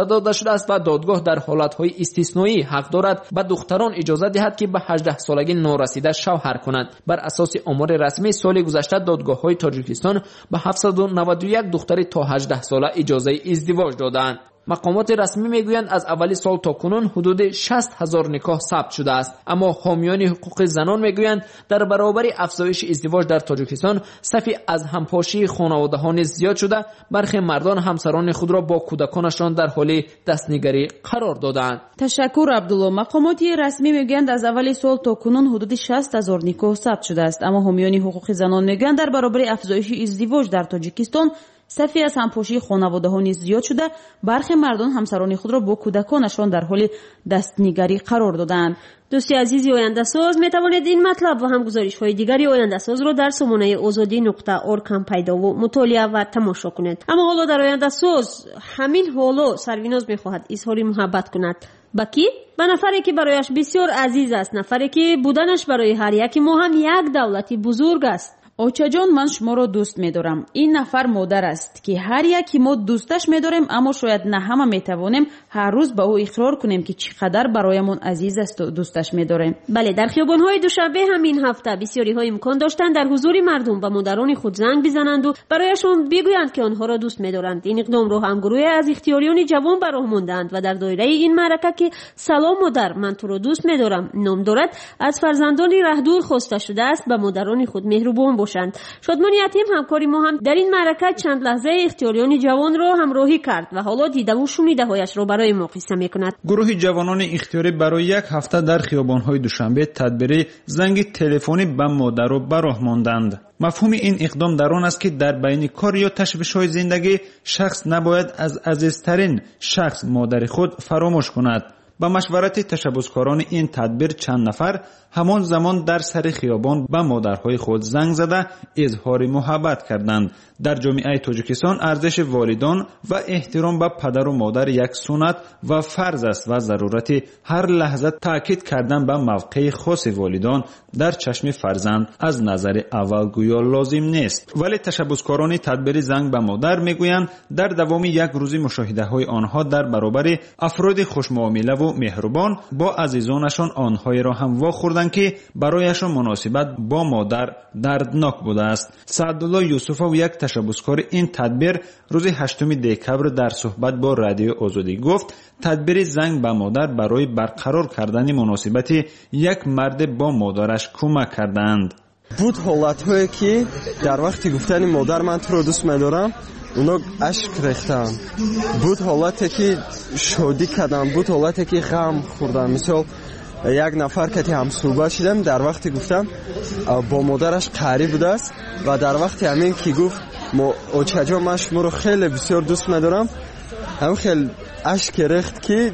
داده شده است و دادگاه در حالتهای استثنایی حق دارد به دختران اجازه دهد که به هجده سالگی نورسیده شوهر کنند. بر اساس آمار رسمی سال گذشته دادگاه‌های تاجیکستان به هفتصد و نود و یک دختر تا هجده ساله اجازه ازدواج دادند. مقامات رسمی میگویند از اولی سال تا کنون حدود شصت هزار نکاح ثبت شده است، اما حامیان حقوق زنان میگویند در برابر افزایش ازدواج در تاجیکستان صف از همپاشی خانواده‌ها نیز زیاد شده. برخی مردان همسران خود را با کودکانشان در حال دستنگری قرار دادند. تشکر عبدالله. مقامات رسمی میگویند از اولی سال تا کنون حدود شصت هزار نکاح ثبت شده است، اما حامیان حقوق زنان میگویند در برابر افزایش ازدواج در تاجیکستان صفی از همپاشی خانواده ها نیز زیاد شده. برخی مردان همسران خود را با کودکانشان در حال دستنگری قرار دادند. دوستی عزیزی آینده ساز، می توانید این مطلب و هم گزارش های دیگری آینده ساز را در سامانه آزادی نقطه اورگ هم پیدا و مطالعه و تماشا کنید. اما حالا در آینده ساز همین حالا سرویناز می خواهد اظهار محبت کند. با کی؟ با نفری که برایش بسیار عزیز است، نفری که بودنش برای هر یکی ما هم یک دولتی بزرگ است. آچا جان، من شما را دوست می‌دارم. این نفر مادر است که هر یکی ما دوستش می‌داریم، اما شاید نه همه می‌توانیم هر روز به او اقرار کنیم که چقدر برایمون عزیز است و دوستش می‌داریم. بله، در خیابان‌های دوشنبه همین هفته بسیاری‌ها امکان داشتند در حضور مردم و مادران خود زنگ بزنند و برایشان بگویند که آنها را دوست می‌دارند. این اقدام را هم گروهی از اختیاریان جوان به راه ماندند و در دایره این معرکه که سلام مادر، من تو را دوست می‌دارم نام دارد، از فرزندان رهدور خواسته شده است به مادران خود مهربان باشند. شادمان یتیم همکاری ما هم در این معرکه چند لحظه اختیاریان جوان را همراهی کرد و حالا دیده و شنیده هایش را برای ما قصه می‌کند. گروه جوانان اختیاری برای یک هفته در خیابان‌های دوشنبه تدبیر زنگ تلفنی به مادر را به راه ماندند. مفهوم این اقدام در آن است که در بین کار یا تشویش‌های زندگی شخص نباید از عزیزترین شخص مادر خود فراموش کند. با مشورت تشبثکاران این تدبیر چند نفر همان زمان در سر خیابان به مادرهای خود زنگ زده اظهار محبت کردند. در جامعه تاجیکستان ارزش والدان و احترام به پدر و مادر یک سنت و فرض است و ضرورت هر لحظه تاکید کردن به موقع خاص والدان در چشم فرزند از نظر اول گویا لازم نیست. ولی تشبثکاران تدبیر زنگ به مادر میگویند در دوام یک روز مشاهده های آنها در برابر افراد خوشمعامله و مهربان با عزیزانشان آنهایی را هم واخوردند که برایشان مناسبت با مادر دردناک بوده است. سعدالله یوسفov یک تشبثکار این تدبیر روز هشتم دکبر در صحبت با رادیو آزادی گفت تدبیر زنگ به مادر برای برقرار کردن مناسبت یک مرد با مادرش کمک کردند. بود حالت‌هایی که در وقت گفتن مادر من تو رو دوست می‌دارم اونا اشک ریختن، بود حالتی که شادی کردم، بود حالتی که غم خوردم. مثال یک نفر که هم صحبت شدم در وقت گفتم با مادرش قریب بوده است و در وقت همین که گفت ما اوچجا من شما رو خیلی بسیار دوست می‌دارم، هم خیلی اشک ریخت که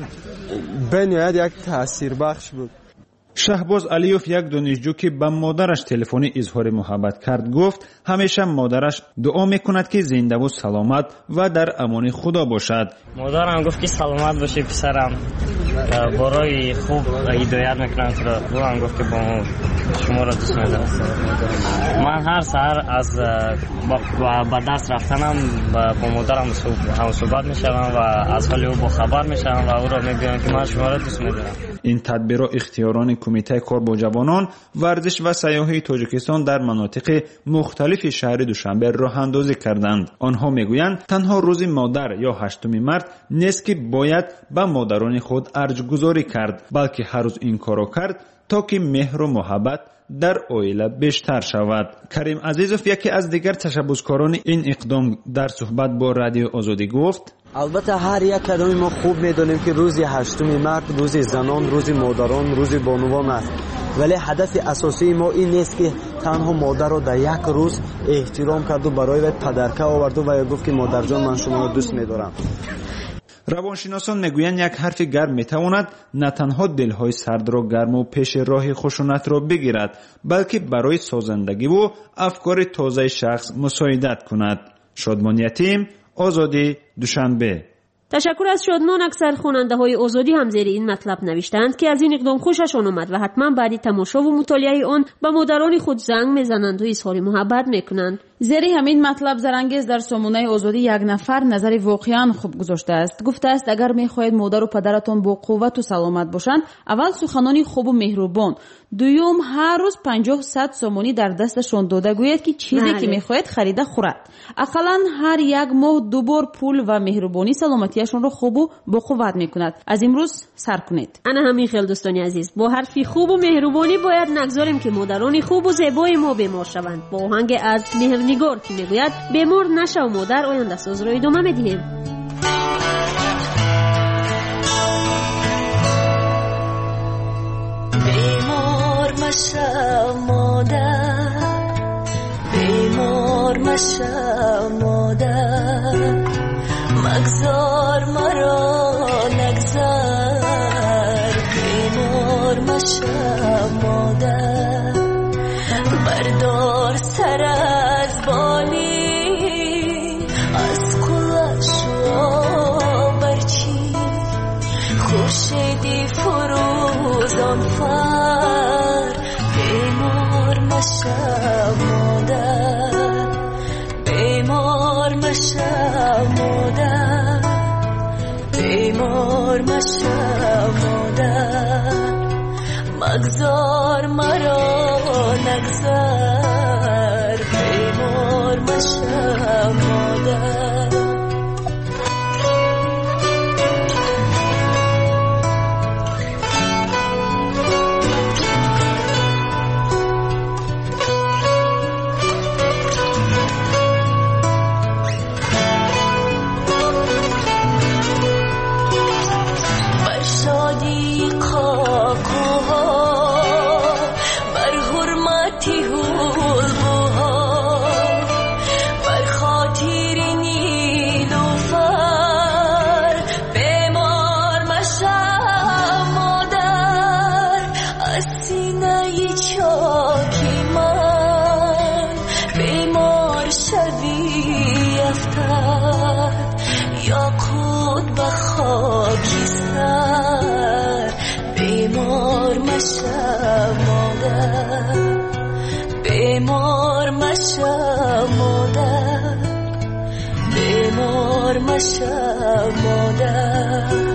بنیاد یک تأثیر بخش بود. شهباز علیوف یک دانشجو که به مادرش تلفنی اظهار محبت کرد گفت همیشه مادرش دعا میکند که زنده و سلامت و در امان خدا باشد. مادرم گفت که سلامت باشی پسرم، برای خوب هدایت میکنم تو را. او هم گفت که با شما را دوست می‌دارم. من هر سحر از با درس رفتنم با مادرم هم صحبت میشم و از حال او با خبر میشم و او را میگویم که من شما را دوست می‌دارم. این تدبیر را اختیاران کمیته کار با جوانان، ورزش و سیاحی تاجیکستان در مناطق مختلف شهر دوشنبه راه اندازی کردند. آنها میگویند تنها روز مادر یا هشتم مارس نیست که باید به مادران خود ارجگذاری کرد، بلکه هر روز این کارو کرد تا که مهر و محبت در عائله بیشتر شود. کریم عزیزوف یکی از دیگر تشبثکاران این اقدام در صحبت با رادیو آزادی گفت البته هر یک کدام ما خوب میدونیم که روز هشتم مارس روز زنان، روز مادران، روز بانوان است، ولی هدف اساسی ما این نیست که تنها مادر را در یک روز احترام کرد و برای پدرکه آورد و گفت که مادر جان من شما را دوست میدارم. روانشناسان میگویند یک حرف گرم میتواند نه تنها دلهای سرد را گرم و پیش راه خشونت را بگیرد، بلکه برای سازندگی و افکار تازه شخص مساعدت کند. شادمان یتیم، آزادی، دوشنبه. تشکر از شادمان. اکثر خواننده های آزادی هم زیر این مطلب نوشتند که از این اقدام خوششان آمد و حتما بعد تماشا و مطالعه آن به مادران خود زنگ میزنند و اظهار محبت میکنند. زیر همین مطلب زرانگیز در سامانه آزادی یک نفر نظر واقعا خوب گذاشته است. گفته است اگر میخواهید مادر و پدرتان با قوت و سلامت باشند، اول سخنانی خوب و مهربان، دوم هر روز پنجاه صد سامانی در دستشان داده گوید که چیزی که میخواهید خریده خورد. اقلا هر یک ماه دو بار پول و مهربانی سلامتیشان را خوب و با قوت میکند. از امروز سر کنید. انا همین خیل دوستانی عزیز، با حرفی خوب و مهربانی باید نگذاریم که مادران خوب و زیبای ما بیمار شوند. با آهنگ از مهرنگار که میگوید بیمار نشو مادر، آینده ساز را ادامه میدهیم. بیمار مشو مادر، بیمار مشو مادر، مگذار مرا نگذار. بیمار مشو مادر، بردار سر از بالی، از کلش برچی خورشیدی فروزان فر. بیمار مشو مادر، بیمار مشو مادر، بیمار مشو مادر، مگذار مرا نگذار. بیمار مشو مادر. بیمار مشو مادر، بیمار مشو مادر، بیمار مشو مادر.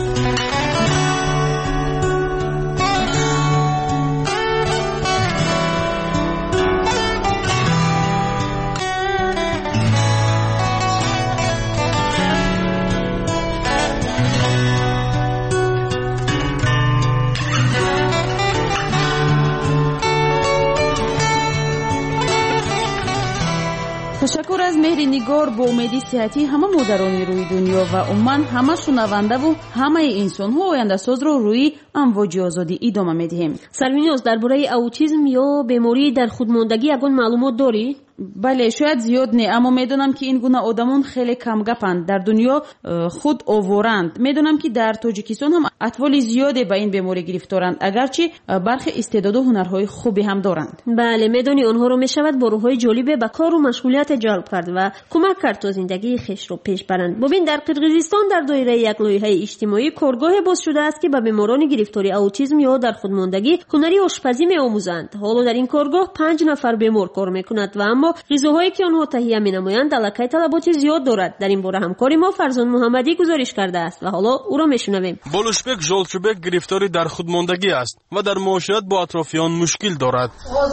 تشکر از مهر نگار. با امیدی صحتی همه مادران روی دنیا و عموما همه شنونده و همه انسان ها آینده ساز رو روی امواج آزادی ادامه میدهیم. سرویناز، درباره اوتیسم یا بیماری در خودماندگی یگان معلومات داری؟ بله، شاید زیاد نه، اما میدونم که این گونه آدمون خیلی کم گپند، در دنیا خود آورند. میدونم که در تاجیکستان هم اطفال زیادی به این بیماری گرفتارند، اگرچه برخی استعداد و هنرهای خوبی هم دارند. بله، میدونی آنها رو میشود با روح‌های جالب به کار و مشغولیت جلب کرد و کمک کرد تا زندگی خوش رو پیش برند. ببین، در قرقیزستان در دایره یک لایحه اجتماعی کارگاه باز شده است که به بیماران گرفتاری اوتیسم یا در خودماندگی هنری آشپزی می‌آموزند. حالا در این کارگاه پنج نفر بیمار کار می‌کنند و اما غذاهایی که آنها تهیه می‌نمایند علاقه طلبات زیاد دارد. در این باره همکاری ما فرزان محمدی گزارش کرده است و حالا او را می‌شنویم. بولوشبک ژولچوبک گرفتاری در خودماندگی است و در معاشرت با اطرافیان مشکل دارد.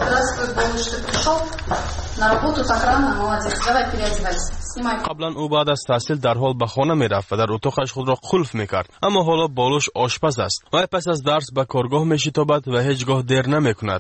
قبلا او بعد از تحصیل در حال به خانه میرفت و در اتاقش خود را قفل میکرد، اما حالا بالوش آشپز است و پس از درس به کارگاه میشتابد و هیچگاه دیر نمیکند.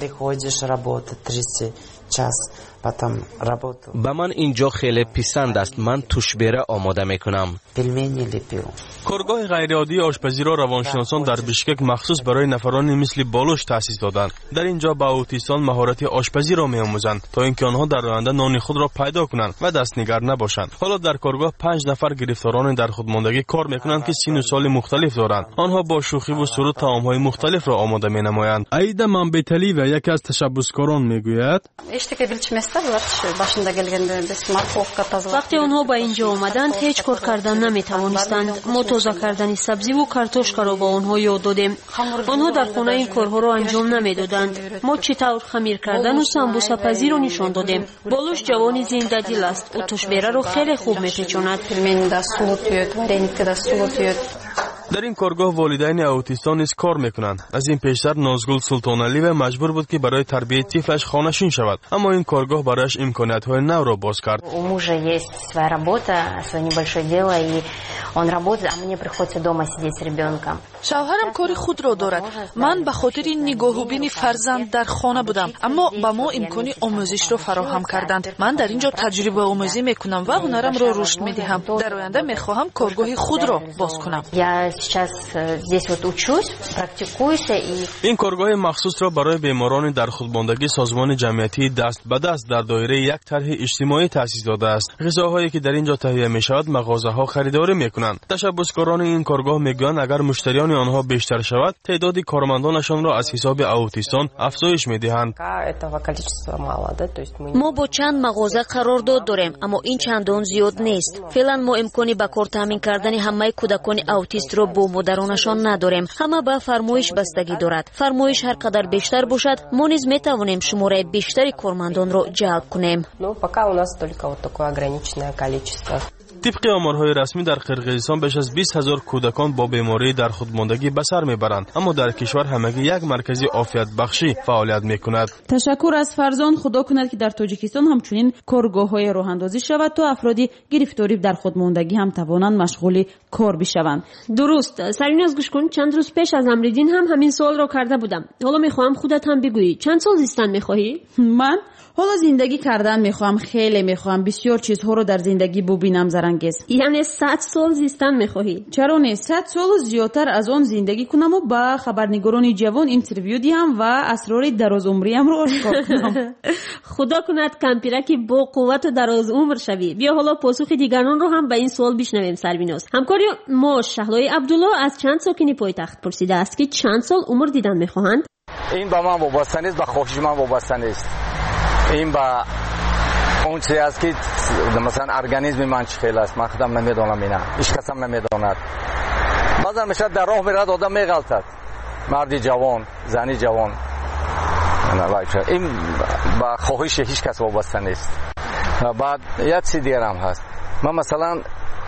به من اینجا خیلی پسند است. من توشبره آماده میکنم. کارگاه غیرعادی آشپزی را روانشناسان در بشکک مخصوص برای نفرانی مثل بالوش تأسیس دادند. در اینجا به اوتیستان مهارت آشپزی را میآموزند تا اینکه آنها در آینده نان خود را پیدا کنند و دستنگر نباشند. حالا در کارگاه پنج نفر گرفتاران در خودماندگی کار میکنند که سن و سال مختلف دارند. آنها با شوخی و سرود طعام‌های مختلف را آماده مینمایند. عیدا منبتلی و یکی از تشبسکاران میگوید: وقتی آنها به اینجا آمدند هیچ کار کردن نمیتوانستند. ما تازه کردن سبزی و کارتوشکا را به آنها یاد دادیم. آنها در خانه این کارها را انجام نمیدادند. ما چطور خمیر کردن و سمبوسه پزی را نشان دادیم. بالوش جوانی زنده دل است و توشبیره را خیلی خوب میپیچاند. در این کارگاه والدین اوتیستان نیز کار میکنند. از این پیشتر نازگل سلطانعلی و مجبور بود که برای تربیت طفلش خانه‌شین شود، اما این کارگاه برایش امکانیت‌های نو را باز کرد. شوهرم کاری خود را دارد. من به خاطر نگاهوبین فرزند در خانه بودم، اما به ما امکانی آموزش را فراهم کردند. من در اینجا تجربه آموزی میکنم و هنرم را رشد میدهم. در آینده میخواهم کارگاه خود را باز کنم. این کارگاه مخصوص را برای بیماران در خودماندگی سازمان جمعیتی دست به دست در دایره یک طرح اجتماعی تأسیس داده است. غذاهایی که در اینجا تهیه می شود مغازه‌ها خریداری میکنند. تشبثکاران این کارگاه میگویند اگر مشتریان آنها بیشتر شود، تعداد کارمندانشان را از حساب اوتیستان افزایش میدهند. ما با چند مغازه قرارداد داریم، اما این چندان زیاد نیست. فعلا ما امکانی به کار تامین کردن همه کودکان اوتیست را با مادرانشان نداریم. همه به فرمایش بستگی دارد. فرمایش هر قدر بیشتر باشد، ما نیز میتوانیم شماره بیشتری کارمندان را جلب کنیم. طبق آمارهای رسمی در قرقیزستان بیش از بیست هزار کودکان با بیماری در خودماندگی به سر میبرند، اما در کشور همگی یک مرکز عافیت بخشی فعالیت میکند. تشکر از فرزان. خدا کند که در تاجیکستان همچنین کارگاه‌های راه اندازی شود تا افرادی گرفتاری در خودماندگی هم توانند مشغول کار بشوند. درست. سریناز گوش کن. چند روز پیش از امریدین هم همین سوال را کرده بودم. حالا میخواهم خودت هم بگویی. چند سال زیستن میخواهی؟ من حالا زندگی کردن میخوام. خیلی میخوام بسیار چیزها رو در زندگی ببینم. زرنگیز. یعنی صد سال زیستن میخواهی؟ چرا نه؟ صد سال زیادتر از آن زندگی کنم و با خبرنگاران جوان اینترویو دهم و اسرار دراز عمریم رو آشکار کنم. خدا کند کمپیرکی با قوت و دراز عمر شوی. بیا حالا پاسخ دیگران رو هم به این سوال بشنویم. سربیناز همکاری ما شهلای عبدالله از چند ساکنی پایتخت پرسیده است که چند سال عمر دیدن میخواهند. این با من وابسته نیست، به خواهش من وابسته نیست. این با اون چیزی است که مثلا ارگانیسم من چه خیلی است، من خودم نمیدونم. اینا هیچ کس هم نمیدوند. بعضا میشه در راه میرد آدم میغلطد، مردی جوان، زنی جوان. این با خواهش هیچ کس وابسته نیست. بعد یه چیز دیگه هم هست. من مثلا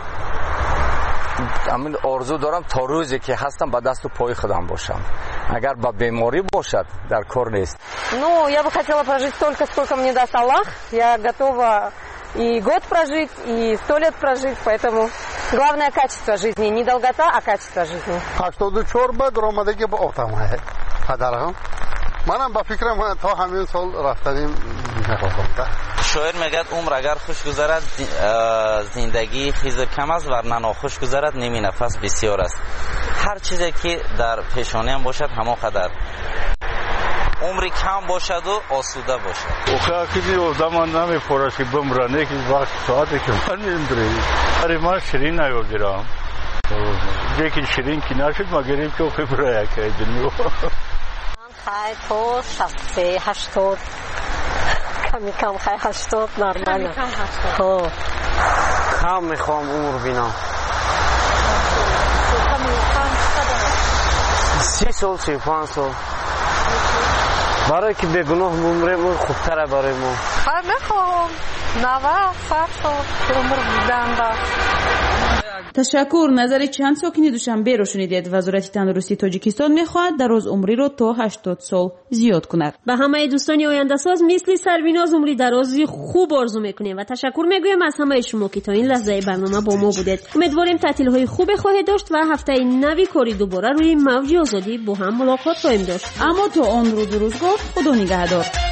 امین آرزو دارم تا روزی که هستم با دست و پای خودم باشم. اگر با بیماری باشد در کار نیست. Ну, я бы хотела прожить столько, сколько мне даст Аллах. Я готова и год прожить, и сто лет прожить, поэтому главное качество жизни, не долгота, а качество жизни. هشتاد و چهار بعد آمدگی با آتم های پدرم. منم با فکرم تا همین سال رفتنیم نخواستم. شاعر میگه عمر اگر خوش گذرد زندگی خیز کم است ورنه ناخوش گذرد نیمی نفس بسیار است. هر چیزی که در پیشانی هم باشد همه قدر عمری کم باشد و آسوده باشد. اوخه کسی آدم نمیپورد که بمرانه که وقت ساعتی که من نمیدونم. اره ما شیرین نیاگیرم. دیگه شیرین که نشد ما گریم که اوخه برای که دنیو. خیلی تو شصت سه هشتاد کمی کم خیلی هشتاد نرمانه. کم میخوام عمر بینم. سی سال سی پنج سال. برای که به گناه بمریم خوبتره برای ما. خیلی میخوام نوه صد سال عمر بودن با. تشکر. نظر چند ساکنی دوشنبه رو شنیدید. وزارت تندرستی تاجیکستان میخواهد دراز عمری رو تا هشتاد سال زیاد کند. به همه دوستان آینده ساز مثل سربیناز عمری درازی خوب آرزو میکنیم و تشکر میگویم از همه شما که تا این لحظه برنامه با ما بودید. امیدواریم تعطیل های خوب خواهید داشت و هفته نوی کاری دوباره روی موج آزادی با هم ملاقات خواهیم داشت. اما تا آن رو درست گفت خدا نگهدار.